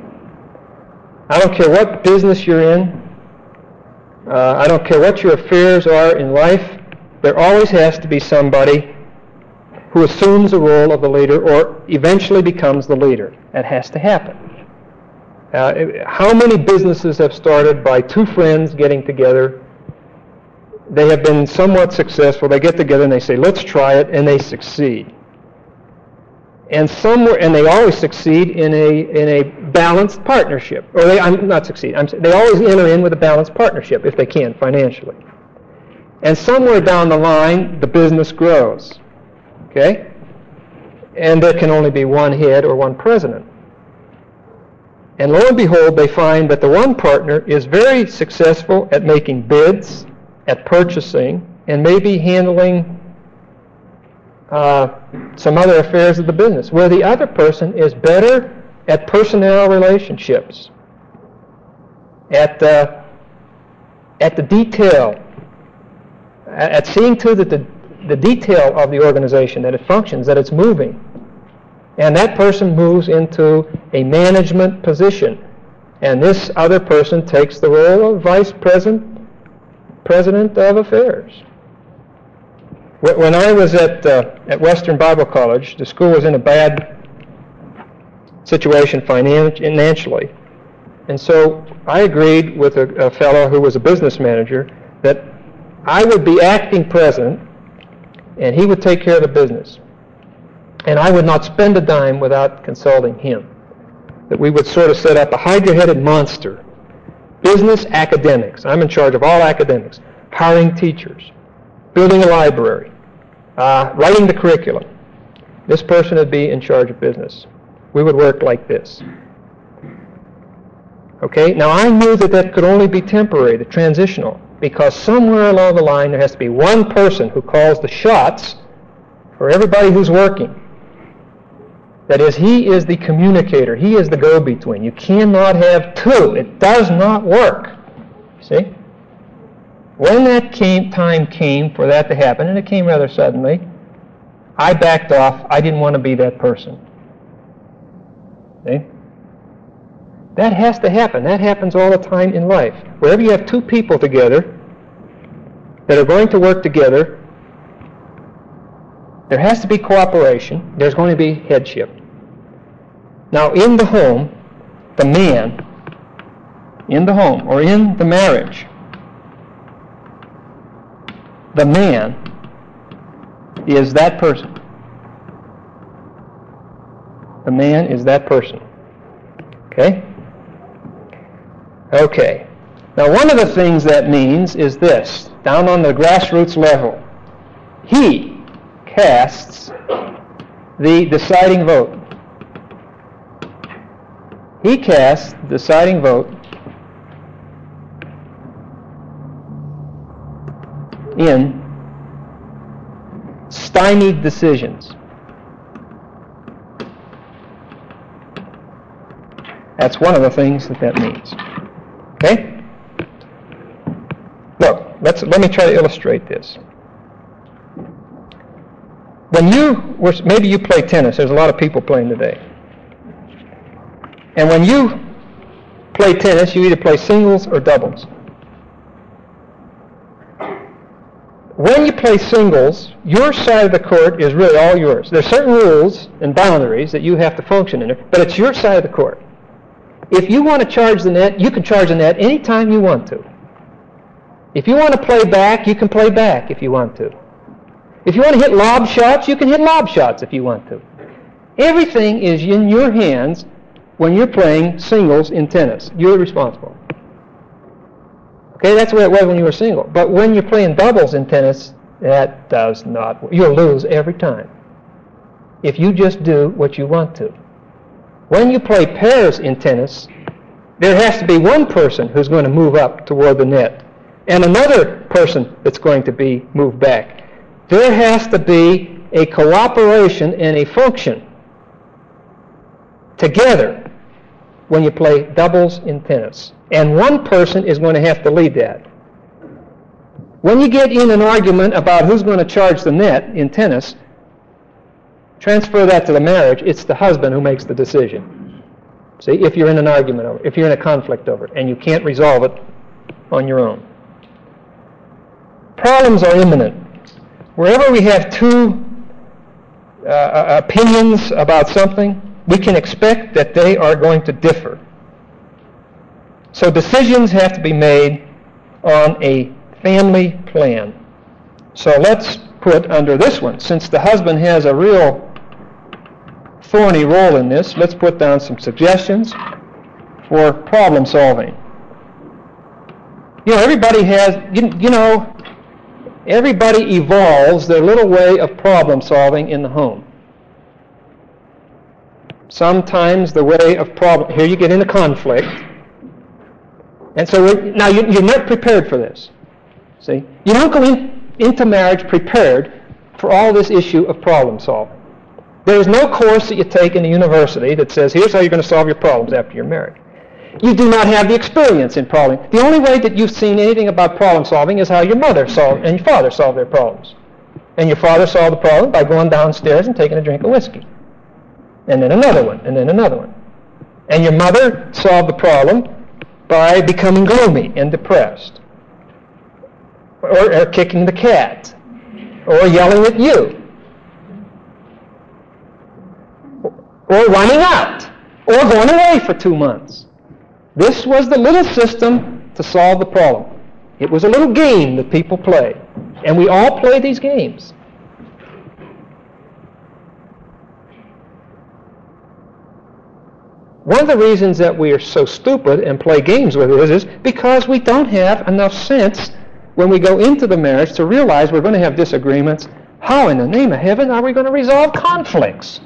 I don't care what business you're in. Uh, I don't care what your affairs are in life. There always has to be somebody who assumes the role of the leader or eventually becomes the leader. That has to happen. Uh, how many businesses have started by two friends getting together? They have been somewhat successful. They get together and they say, let's try it, and they succeed. And somewhere, and they always succeed in a in a balanced partnership. Or they, I'm not succeed. I'm, they always enter in with a balanced partnership if they can financially. And somewhere down the line, the business grows. Okay? And there can only be one head or one president. And lo and behold, they find that the one partner is very successful at making bids, at purchasing, and maybe handling uh, some other affairs of the business, where the other person is better at personnel relationships, at uh, at the detail, at seeing to that the, the detail of the organization, that it functions, that it's moving. And that person moves into a management position. And this other person takes the role of vice president, president of affairs. When I was at uh, at Western Bible College, the school was in a bad situation financially. And so I agreed with a, a fellow who was a business manager that I would be acting president and he would take care of the business. And I would not spend a dime without consulting him. That we would sort of set up a hydra-headed monster. Business academics. I'm in charge of all academics. Hiring teachers. Building a library. Uh, writing the curriculum. This person would be in charge of business. We would work like this. Okay? Now I knew that that could only be temporary, the transitional, because somewhere along the line there has to be one person who calls the shots for everybody who's working. That is, he is the communicator. He is the go-between. You cannot have two. It does not work. See? When that came, time came for that to happen, and it came rather suddenly, I backed off. I didn't want to be that person. See? That has to happen. That happens all the time in life. Wherever you have two people together that are going to work together, there has to be cooperation. There's going to be headship. Now, in the home, the man, in the home, or in the marriage, the man is that person. The man is that person. Okay? Okay. Now, one of the things that means is this, down on the grassroots level. He casts the deciding vote. He casts the deciding vote in stymied decisions. That's one of the things that that means. Okay? let's, let me try to illustrate this. When you were, maybe you play tennis. There's a lot of people playing today. And when you play tennis, you either play singles or doubles. When you play singles, your side of the court is really all yours. There's certain rules and boundaries that you have to function in there, but it's your side of the court. If you want to charge the net, you can charge the net anytime you want to. If you want to play back, you can play back if you want to. If you want to hit lob shots, you can hit lob shots if you want to. Everything is in your hands when you're playing singles in tennis. You're responsible. Okay, that's the way it was when you were single. But when you're playing doubles in tennis, that does not work. You'll lose every time if you just do what you want to. When you play pairs in tennis, there has to be one person who's going to move up toward the net and another person that's going to be moved back. There has to be a cooperation and a function together when you play doubles in tennis. And one person is going to have to lead that. When you get in an argument about who's going to charge the net in tennis, transfer that to the marriage. It's the husband who makes the decision. See, if you're in an argument over it, if you're in a conflict over it, and you can't resolve it on your own. Problems are imminent. Wherever we have two uh, opinions about something, we can expect that they are going to differ. So decisions have to be made on a family plan. So let's put under this one, since the husband has a real thorny role in this, let's put down some suggestions for problem solving. You know, everybody has, you, you know, everybody evolves their little way of problem solving in the home. Sometimes the way of problem, here you get into conflict. And so, now you, you're not prepared for this. See? You don't go in, into marriage prepared for all this issue of problem solving. There is no course that you take in a university that says, here's how you're going to solve your problems after you're married. You do not have the experience in problem. The only way that you've seen anything about problem solving is how your mother solved and your father solved their problems. And your father solved the problem by going downstairs and taking a drink of whiskey. And then another one, and then another one. And your mother solved the problem by becoming gloomy and depressed. Or, or kicking the cat. Or yelling at you. Or running out. Or going away for two months. This was the little system to solve the problem. It was a little game that people play. And we all play these games. One of the reasons that we are so stupid and play games with it is because we don't have enough sense when we go into the marriage to realize we're going to have disagreements. How in the name of heaven are we going to resolve conflicts?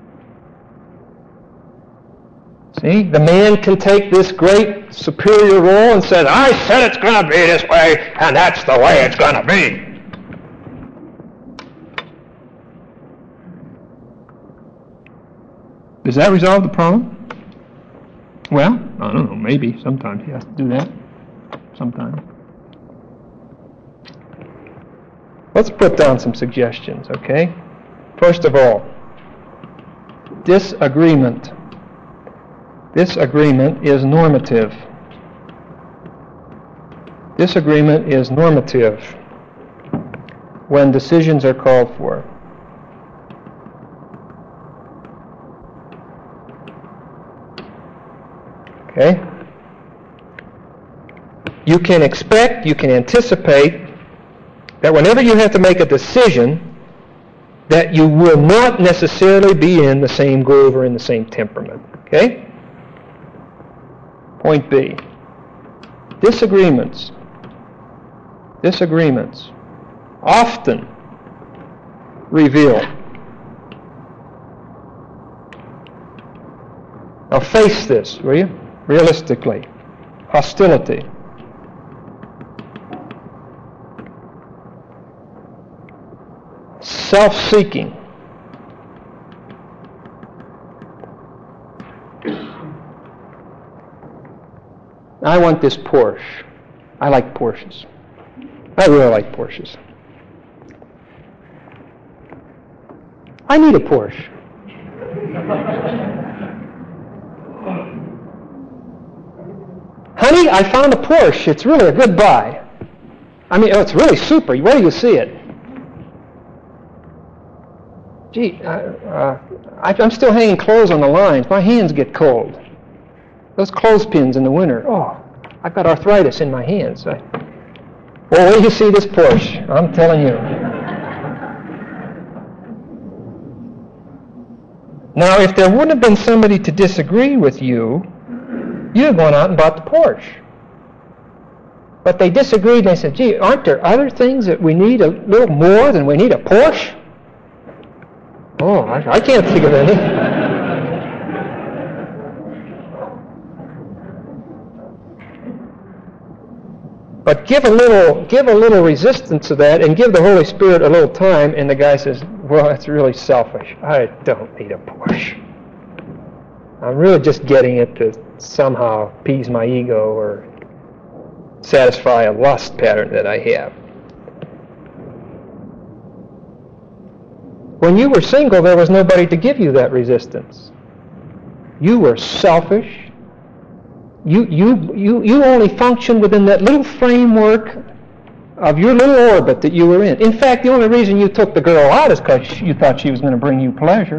See, the man can take this great superior role and say, I said it's going to be this way, and that's the way it's going to be. Does that resolve the problem? Well, I don't know, maybe. Sometimes he has to do that. Sometimes. Let's put down some suggestions, okay? First of all, disagreement. Disagreement is normative. Disagreement is normative when decisions are called for. Okay? You can expect, you can anticipate that whenever you have to make a decision, that you will not necessarily be in the same groove or in the same temperament. Okay? Point B. Disagreements. Disagreements often reveal. Now face this, will you? Realistically. Hostility. Self-seeking. I want this Porsche. I like Porsches. I really like Porsches. I need a Porsche. Honey, I found a Porsche. It's really a good buy. I mean, oh, it's really super. Where do you see it? Gee, uh, uh, I, I'm still hanging clothes on the lines. My hands get cold. Those clothespins in the winter. Oh, I've got arthritis in my hands. I, well, where do you see this Porsche? I'm telling you. Now, if there wouldn't have been somebody to disagree with you, you'd have gone out and bought the Porsche. But they disagreed and they said, gee, aren't there other things that we need a little more than we need a Porsche? Oh, I, I can't think of any. But give a little, give a little resistance to that, and give the Holy Spirit a little time, and the guy says, well, that's really selfish. I don't need a Porsche. I'm really just getting it to somehow appease my ego or satisfy a lust pattern that I have. When you were single, there was nobody to give you that resistance. You were selfish. You, you, you, you only functioned within that little framework of your little orbit that you were in. In fact, the only reason you took the girl out is because you thought she was going to bring you pleasure.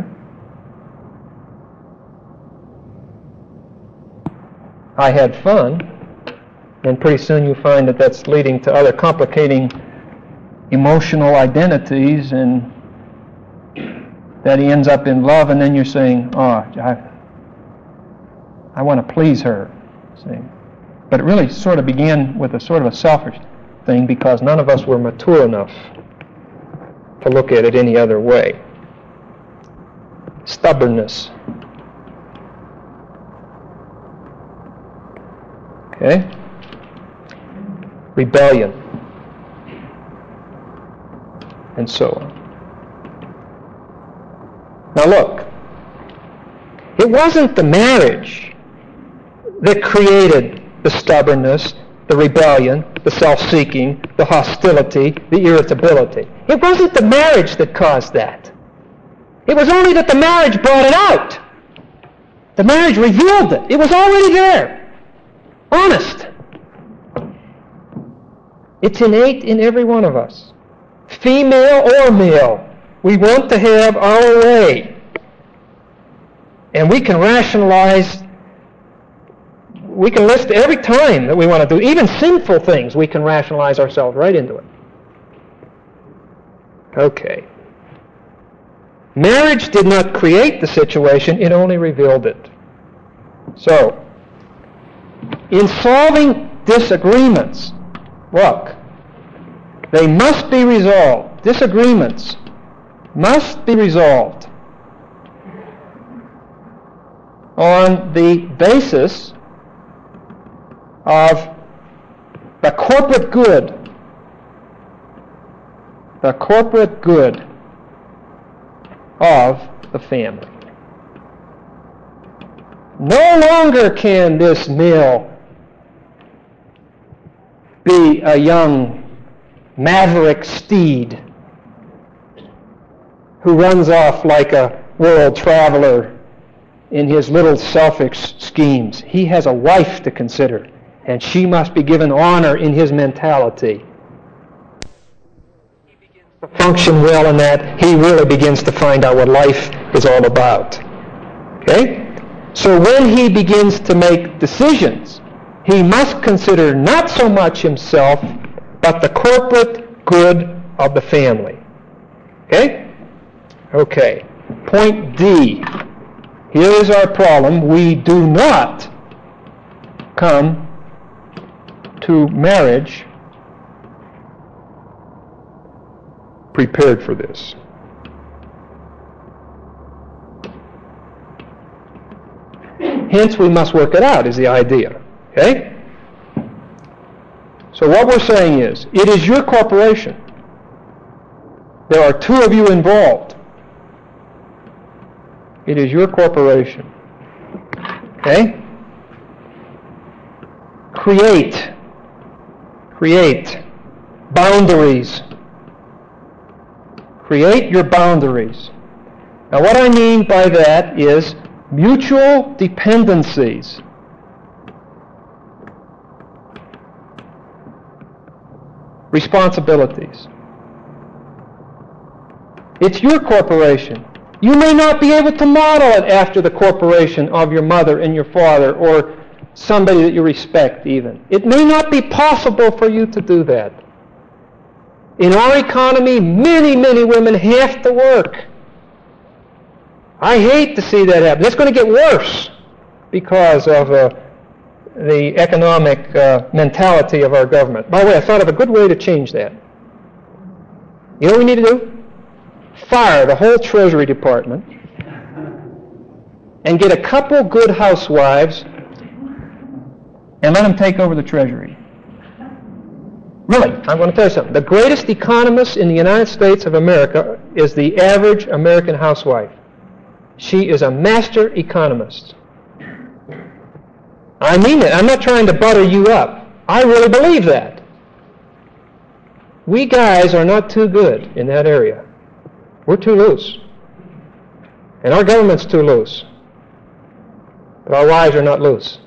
I had fun, and pretty soon you find that that's leading to other complicating emotional identities, and that he ends up in love, and then you're saying, oh, I, I want to please her. See? But it really sort of began with a sort of a selfish thing because none of us were mature enough to look at it any other way. Stubbornness. Okay? Rebellion. And so on. Now look, it wasn't the marriage that created the stubbornness, the rebellion, the self-seeking, the hostility, the irritability. It wasn't the marriage that caused that. It was only that the marriage brought it out. The marriage revealed it. It was already there. Honest. It's innate in every one of us. Female or male. We want to have our way. And we can rationalize, we can list every time that we want to do, even sinful things, we can rationalize ourselves right into it. Okay. Marriage did not create the situation, it only revealed it. So, in solving disagreements, look, they must be resolved. Disagreements must be resolved on the basis of the corporate good, the corporate good of the family. No longer can this male be a young maverick steed who runs off like a world traveler in his little selfish schemes. He has a wife to consider, and she must be given honor in his mentality. He begins to function well in that. He really begins to find out what life is all about. Okay? So when he begins to make decisions, he must consider not so much himself, but the corporate good of the family. Okay? Okay. Point D. Here is our problem. We do not come to marriage prepared for this. Hence, we must work it out, is the idea. Okay? So what we're saying is, it is your corporation. There are two of you involved. It is your corporation. Okay? Create. Create boundaries. Create your boundaries. Now what I mean by that is mutual dependencies. Responsibilities. It's your corporation. You may not be able to model it after the corporation of your mother and your father or somebody that you respect even. It may not be possible for you to do that. In our economy, many, many women have to work. I hate to see that happen. It's going to get worse because of uh, the economic uh, mentality of our government. By the way, I thought of a good way to change that. You know what we need to do? Fire the whole Treasury Department and get a couple good housewives and let them take over the Treasury. Really, I'm going to tell you something. The greatest economist in the United States of America is the average American housewife. She is a master economist. I mean it. I'm not trying to butter you up. I really believe that. We guys are not too good in that area. We're too loose. And our government's too loose. But our wives are not loose.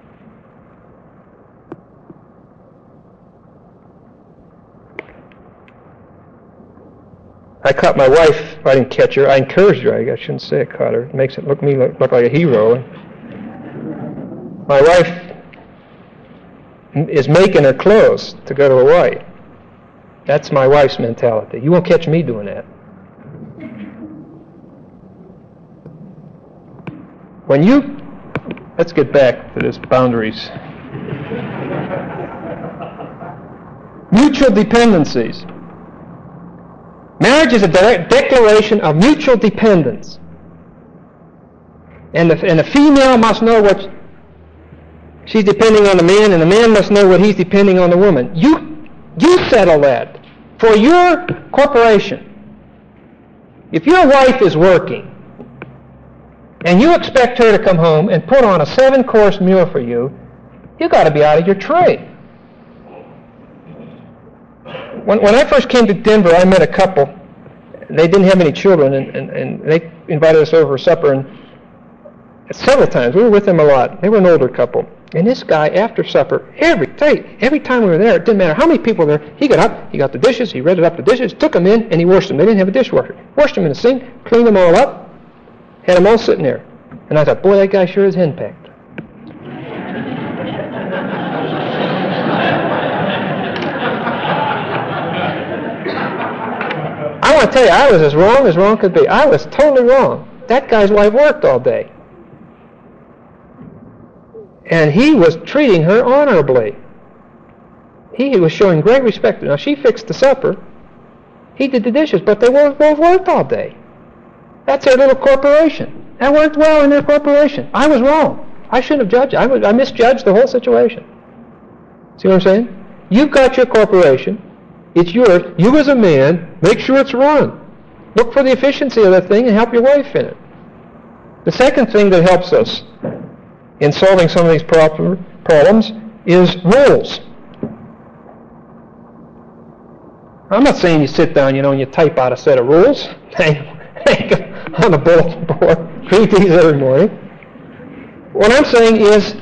I caught my wife. I didn't catch her. I encouraged her. I shouldn't say I caught her. It makes it look me look, look like a hero. My wife is making her clothes to go to Hawaii. That's my wife's mentality. You won't catch me doing that. When you, let's get back to this boundaries. Mutual dependencies. Marriage is a de- declaration of mutual dependence. And the, and the female must know what she's depending on the man, and the man must know what he's depending on the woman. You, you settle that for your corporation. If your wife is working, and you expect her to come home and put on a seven-course meal for you, you've got to be out of your tree. When, when I first came to Denver, I met a couple. They didn't have any children, and, and, and they invited us over for supper, and several times. We were with them a lot. They were an older couple. And this guy, after supper, every day, every time we were there, it didn't matter how many people were there, he got up, he got the dishes, he redded up the dishes, took them in, and he washed them. They didn't have a dishwasher. Washed them in the sink, cleaned them all up, had them all sitting there. And I thought, boy, that guy sure is henpecked. I want to tell you, I was as wrong as wrong could be. I was totally wrong. That guy's wife worked all day. And he was treating her honorably. He was showing great respect. Now, she fixed the supper. He did the dishes, but they both worked all day. That's their little corporation. That worked well in their corporation. I was wrong. I shouldn't have judged. I, was, I misjudged the whole situation. See what I'm saying? You've got your corporation. It's yours. You as a man, make sure it's run. Look for the efficiency of that thing and help your wife in it. The second thing that helps us in solving some of these proper problems is rules. I'm not saying you sit down, you know, and you type out a set of rules. On a bulletin board, read these every morning. What I'm saying is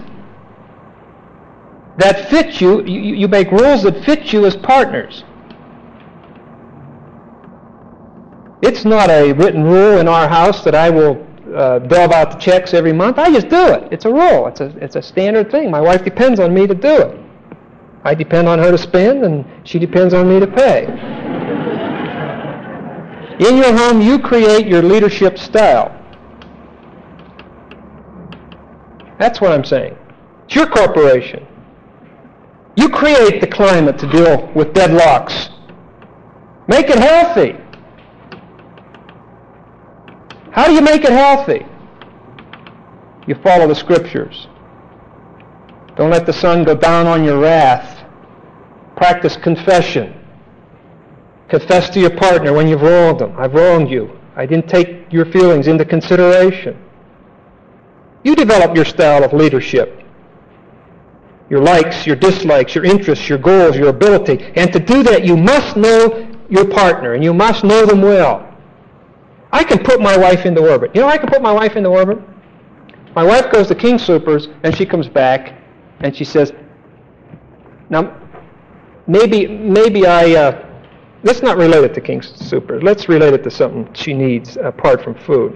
that fit you, you, you make rules that fit you as partners. It's not a written rule in our house that I will uh, delve out the checks every month. I just do it. It's a rule. It's a, it's a standard thing. My wife depends on me to do it. I depend on her to spend, and she depends on me to pay. In your home, you create your leadership style. That's what I'm saying. It's your corporation. You create the climate to deal with deadlocks. Make it healthy. How do you make it healthy? You follow the Scriptures. Don't let the sun go down on your wrath. Practice confession. Confess to your partner when you've wronged them. I've wronged you. I didn't take your feelings into consideration. You develop your style of leadership. your likes, your dislikes, your interests, your goals, your ability. And to do that, you must know your partner, and you must know them well. I can put my wife into orbit. You know I can put my wife into orbit? My wife goes to King Soopers, and she comes back, and she says, now, maybe maybe I, uh, let's not relate it to King Soopers. Let's relate it to something she needs apart from food.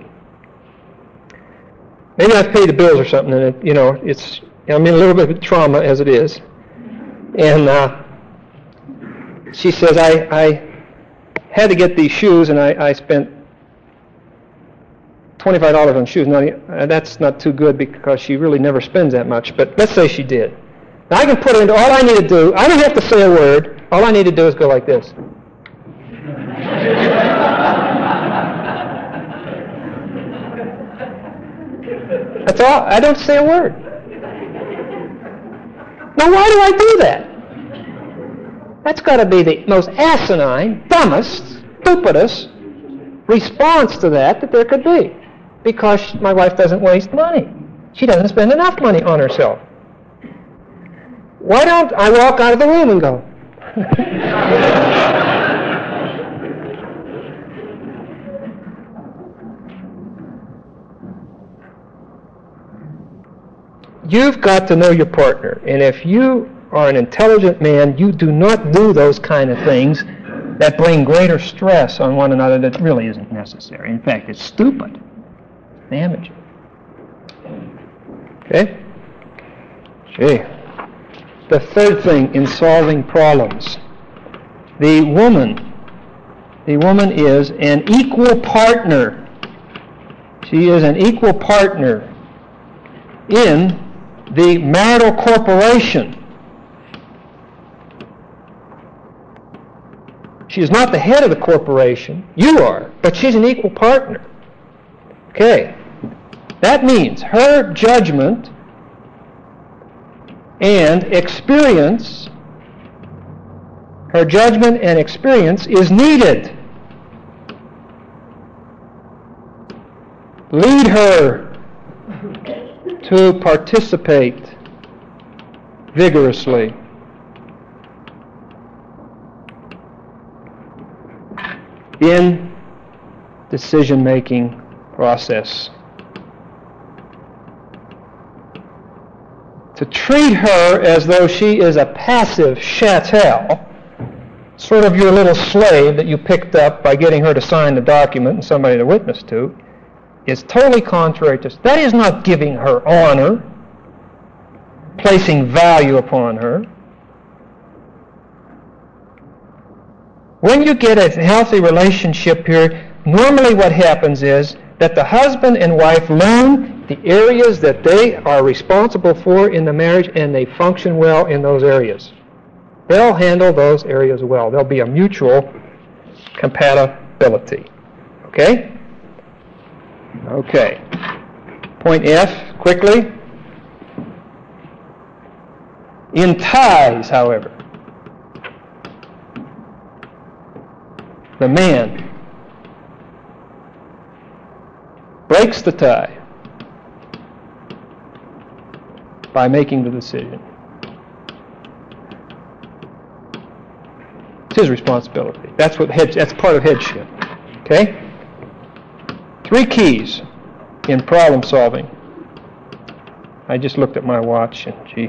Maybe I've paid the bills or something, and it, you know, it's, I'm in a little bit of trauma as it is. And uh, she says, I, I had to get these shoes, and I, I spent twenty-five dollars on shoes. Now, uh, that's not too good because she really never spends that much, but let's say she did. Now, I can put it into, all I need to do, I don't have to say a word. All I need to do is go like this. That's all. I don't say a word. Now, why do I do that? That's got to be the most asinine, dumbest, stupidest response to that that there could be. Because my wife doesn't waste money. She doesn't spend enough money on herself. Why don't I walk out of the room and go? You've got to know your partner. And if you are an intelligent man, you do not do those kind of things that bring greater stress on one another that really isn't necessary. In fact, it's stupid. Damaging. Okay? Gee. The third thing in solving problems. The woman, the woman is an equal partner. She is an equal partner in the marital corporation. She is not the head of the corporation. You are, but she's an equal partner. Okay. That means her judgment and experience, her judgment and experience is needed. Lead her to participate vigorously. In decision-making process. To treat her as though she is a passive chattel, sort of your little slave that you picked up by getting her to sign the document and somebody to witness to, is totally contrary to... That is not giving her honor, placing value upon her. When you get a healthy relationship here, normally what happens is that the husband and wife learn the areas that they are responsible for in the marriage, and they function well in those areas. They'll handle those areas well. There'll be a mutual compatibility. Okay? Okay. Point F, quickly. In ties, however, the man breaks the tie by making the decision. It's his responsibility. That's what head, that's part of headship. Okay? Three keys in problem solving. I just looked at my watch and gee,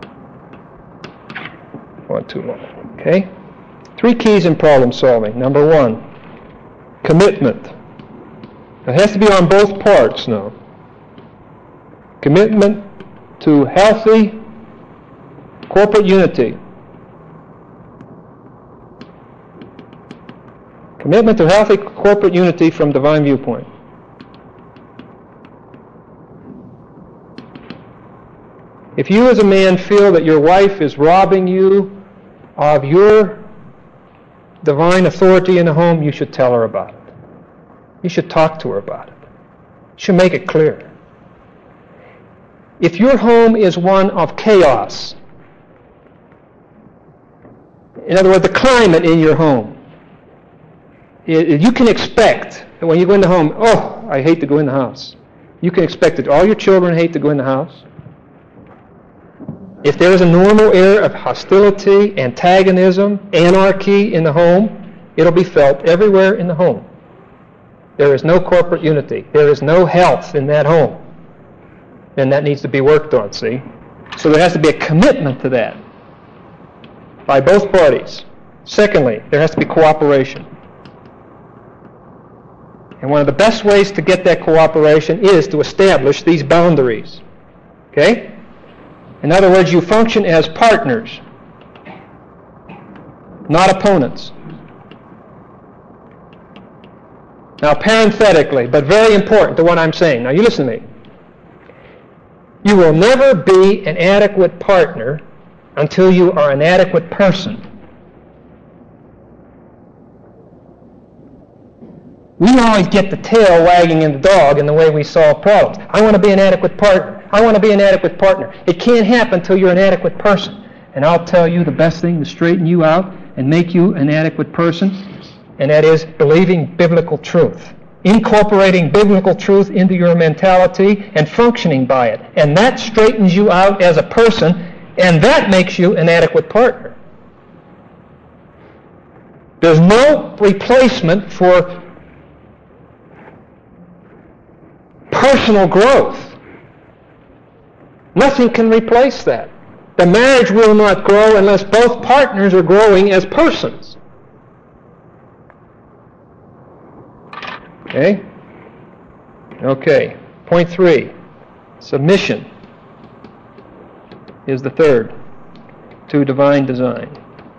went too long. Okay? Three keys in problem solving. Number one, commitment. It has to be on both parts now. Commitment to healthy corporate unity. Commitment to healthy corporate unity from divine viewpoint. If you as a man feel that your wife is robbing you of your divine authority in the home, you should tell her about it. You should talk to her about it. You should make it clear. If your home is one of chaos, in other words, the climate in your home, you can expect that when you go in the home, oh, I hate to go in the house. You can expect that all your children hate to go in the house. If there is a normal air of hostility, antagonism, anarchy in the home, it'll be felt everywhere in the home. There is no corporate unity. There is no health in that home. And that needs to be worked on, see? So there has to be a commitment to that by both parties. Secondly, there has to be cooperation. And one of the best ways to get that cooperation is to establish these boundaries. Okay? In other words, you function as partners, not opponents. Now, parenthetically, but very important to what I'm saying. Now, you listen to me. You will never be an adequate partner until you are an adequate person. We always get the tail wagging in the dog in the way we solve problems. I want to be an adequate partner. I want to be an adequate partner. It can't happen until you're an adequate person. And I'll tell you the best thing to straighten you out and make you an adequate person, and that is believing biblical truth. Incorporating biblical truth into your mentality and functioning by it. And that straightens you out as a person, and that makes you an adequate partner. There's no replacement for personal growth. Nothing can replace that. The marriage will not grow unless both partners are growing as persons. Okay? Okay. Point three. Submission is the third to divine design.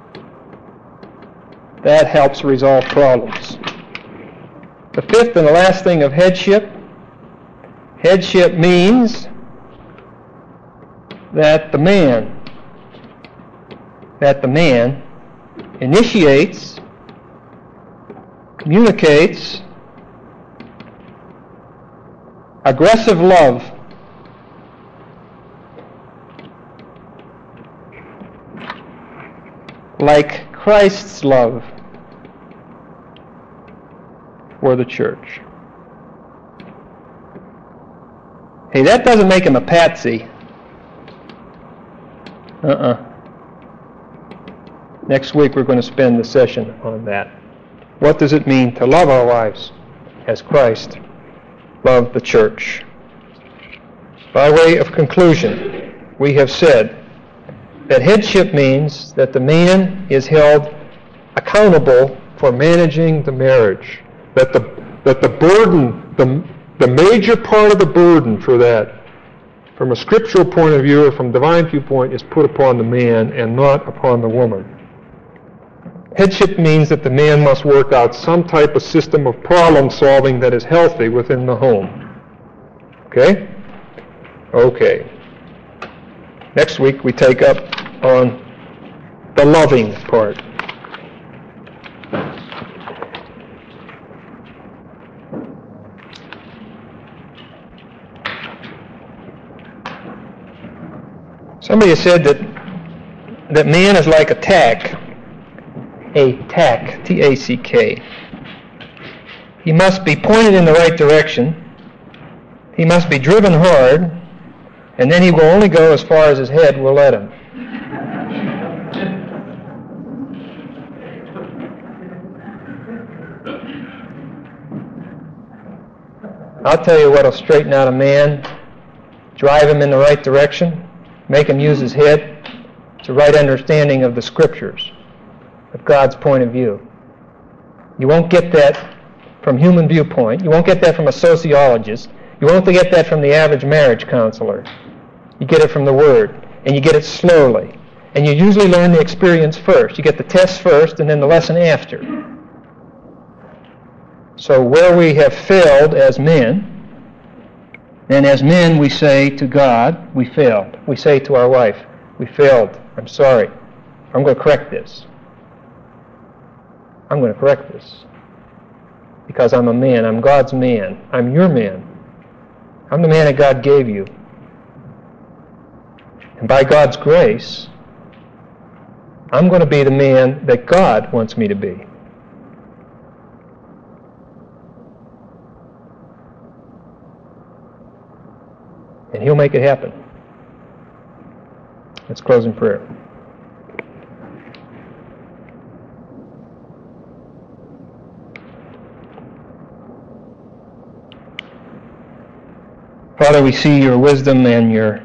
That helps resolve problems. The fifth and the last thing of headship. Headship means that the man, that the man initiates, communicates aggressive love like Christ's love for the church. Hey, that doesn't make him a patsy. Uh-uh. Next week we're going to spend the session on that. What does it mean to love our wives as Christ loved the church? By way of conclusion, we have said that headship means that the man is held accountable for managing the marriage. That the that the burden, the the major part of the burden for that, from a scriptural point of view or from divine viewpoint, is put upon the man and not upon the woman. Headship means that the man must work out some type of system of problem solving that is healthy within the home. Okay? Okay. Next week we take up on the loving part. Somebody has said that that man is like a tack, a tack, T A C K. He must be pointed in the right direction. He must be driven hard, and then he will only go as far as his head will let him. I'll tell you what will straighten out a man, drive him in the right direction, make him use his head. It's a right understanding of the Scriptures, of God's point of view. You won't get that from human viewpoint. You won't get that from a sociologist. You won't get that from the average marriage counselor. You get it from the Word, and you get it slowly. And you usually learn the experience first. You get the test first, and then the lesson after. So where we have failed as men, and as men we say to God, we failed. We say to our wife, we failed. I'm sorry. I'm going to correct this. I'm going to correct this. Because I'm a man. I'm God's man. I'm your man. I'm the man that God gave you. And by God's grace, I'm going to be the man that God wants me to be. And He'll make it happen. Let's close in prayer. Father, we see your wisdom and your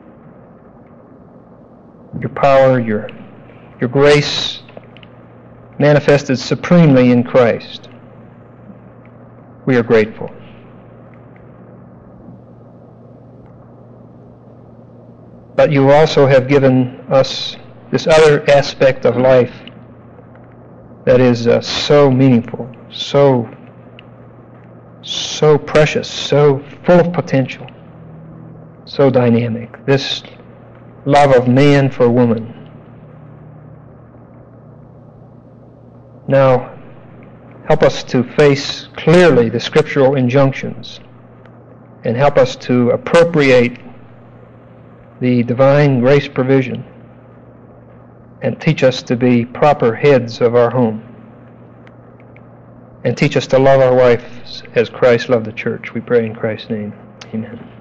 your power, your your grace manifested supremely in Christ. We are grateful. But you also have given us this other aspect of life that is uh, so meaningful, so so precious, so full of potential, so dynamic. This love of man for woman. Now, help us to face clearly the scriptural injunctions and help us to appropriate the divine grace provision and teach us to be proper heads of our home and teach us to love our wives as Christ loved the church. We pray in Christ's name. Amen.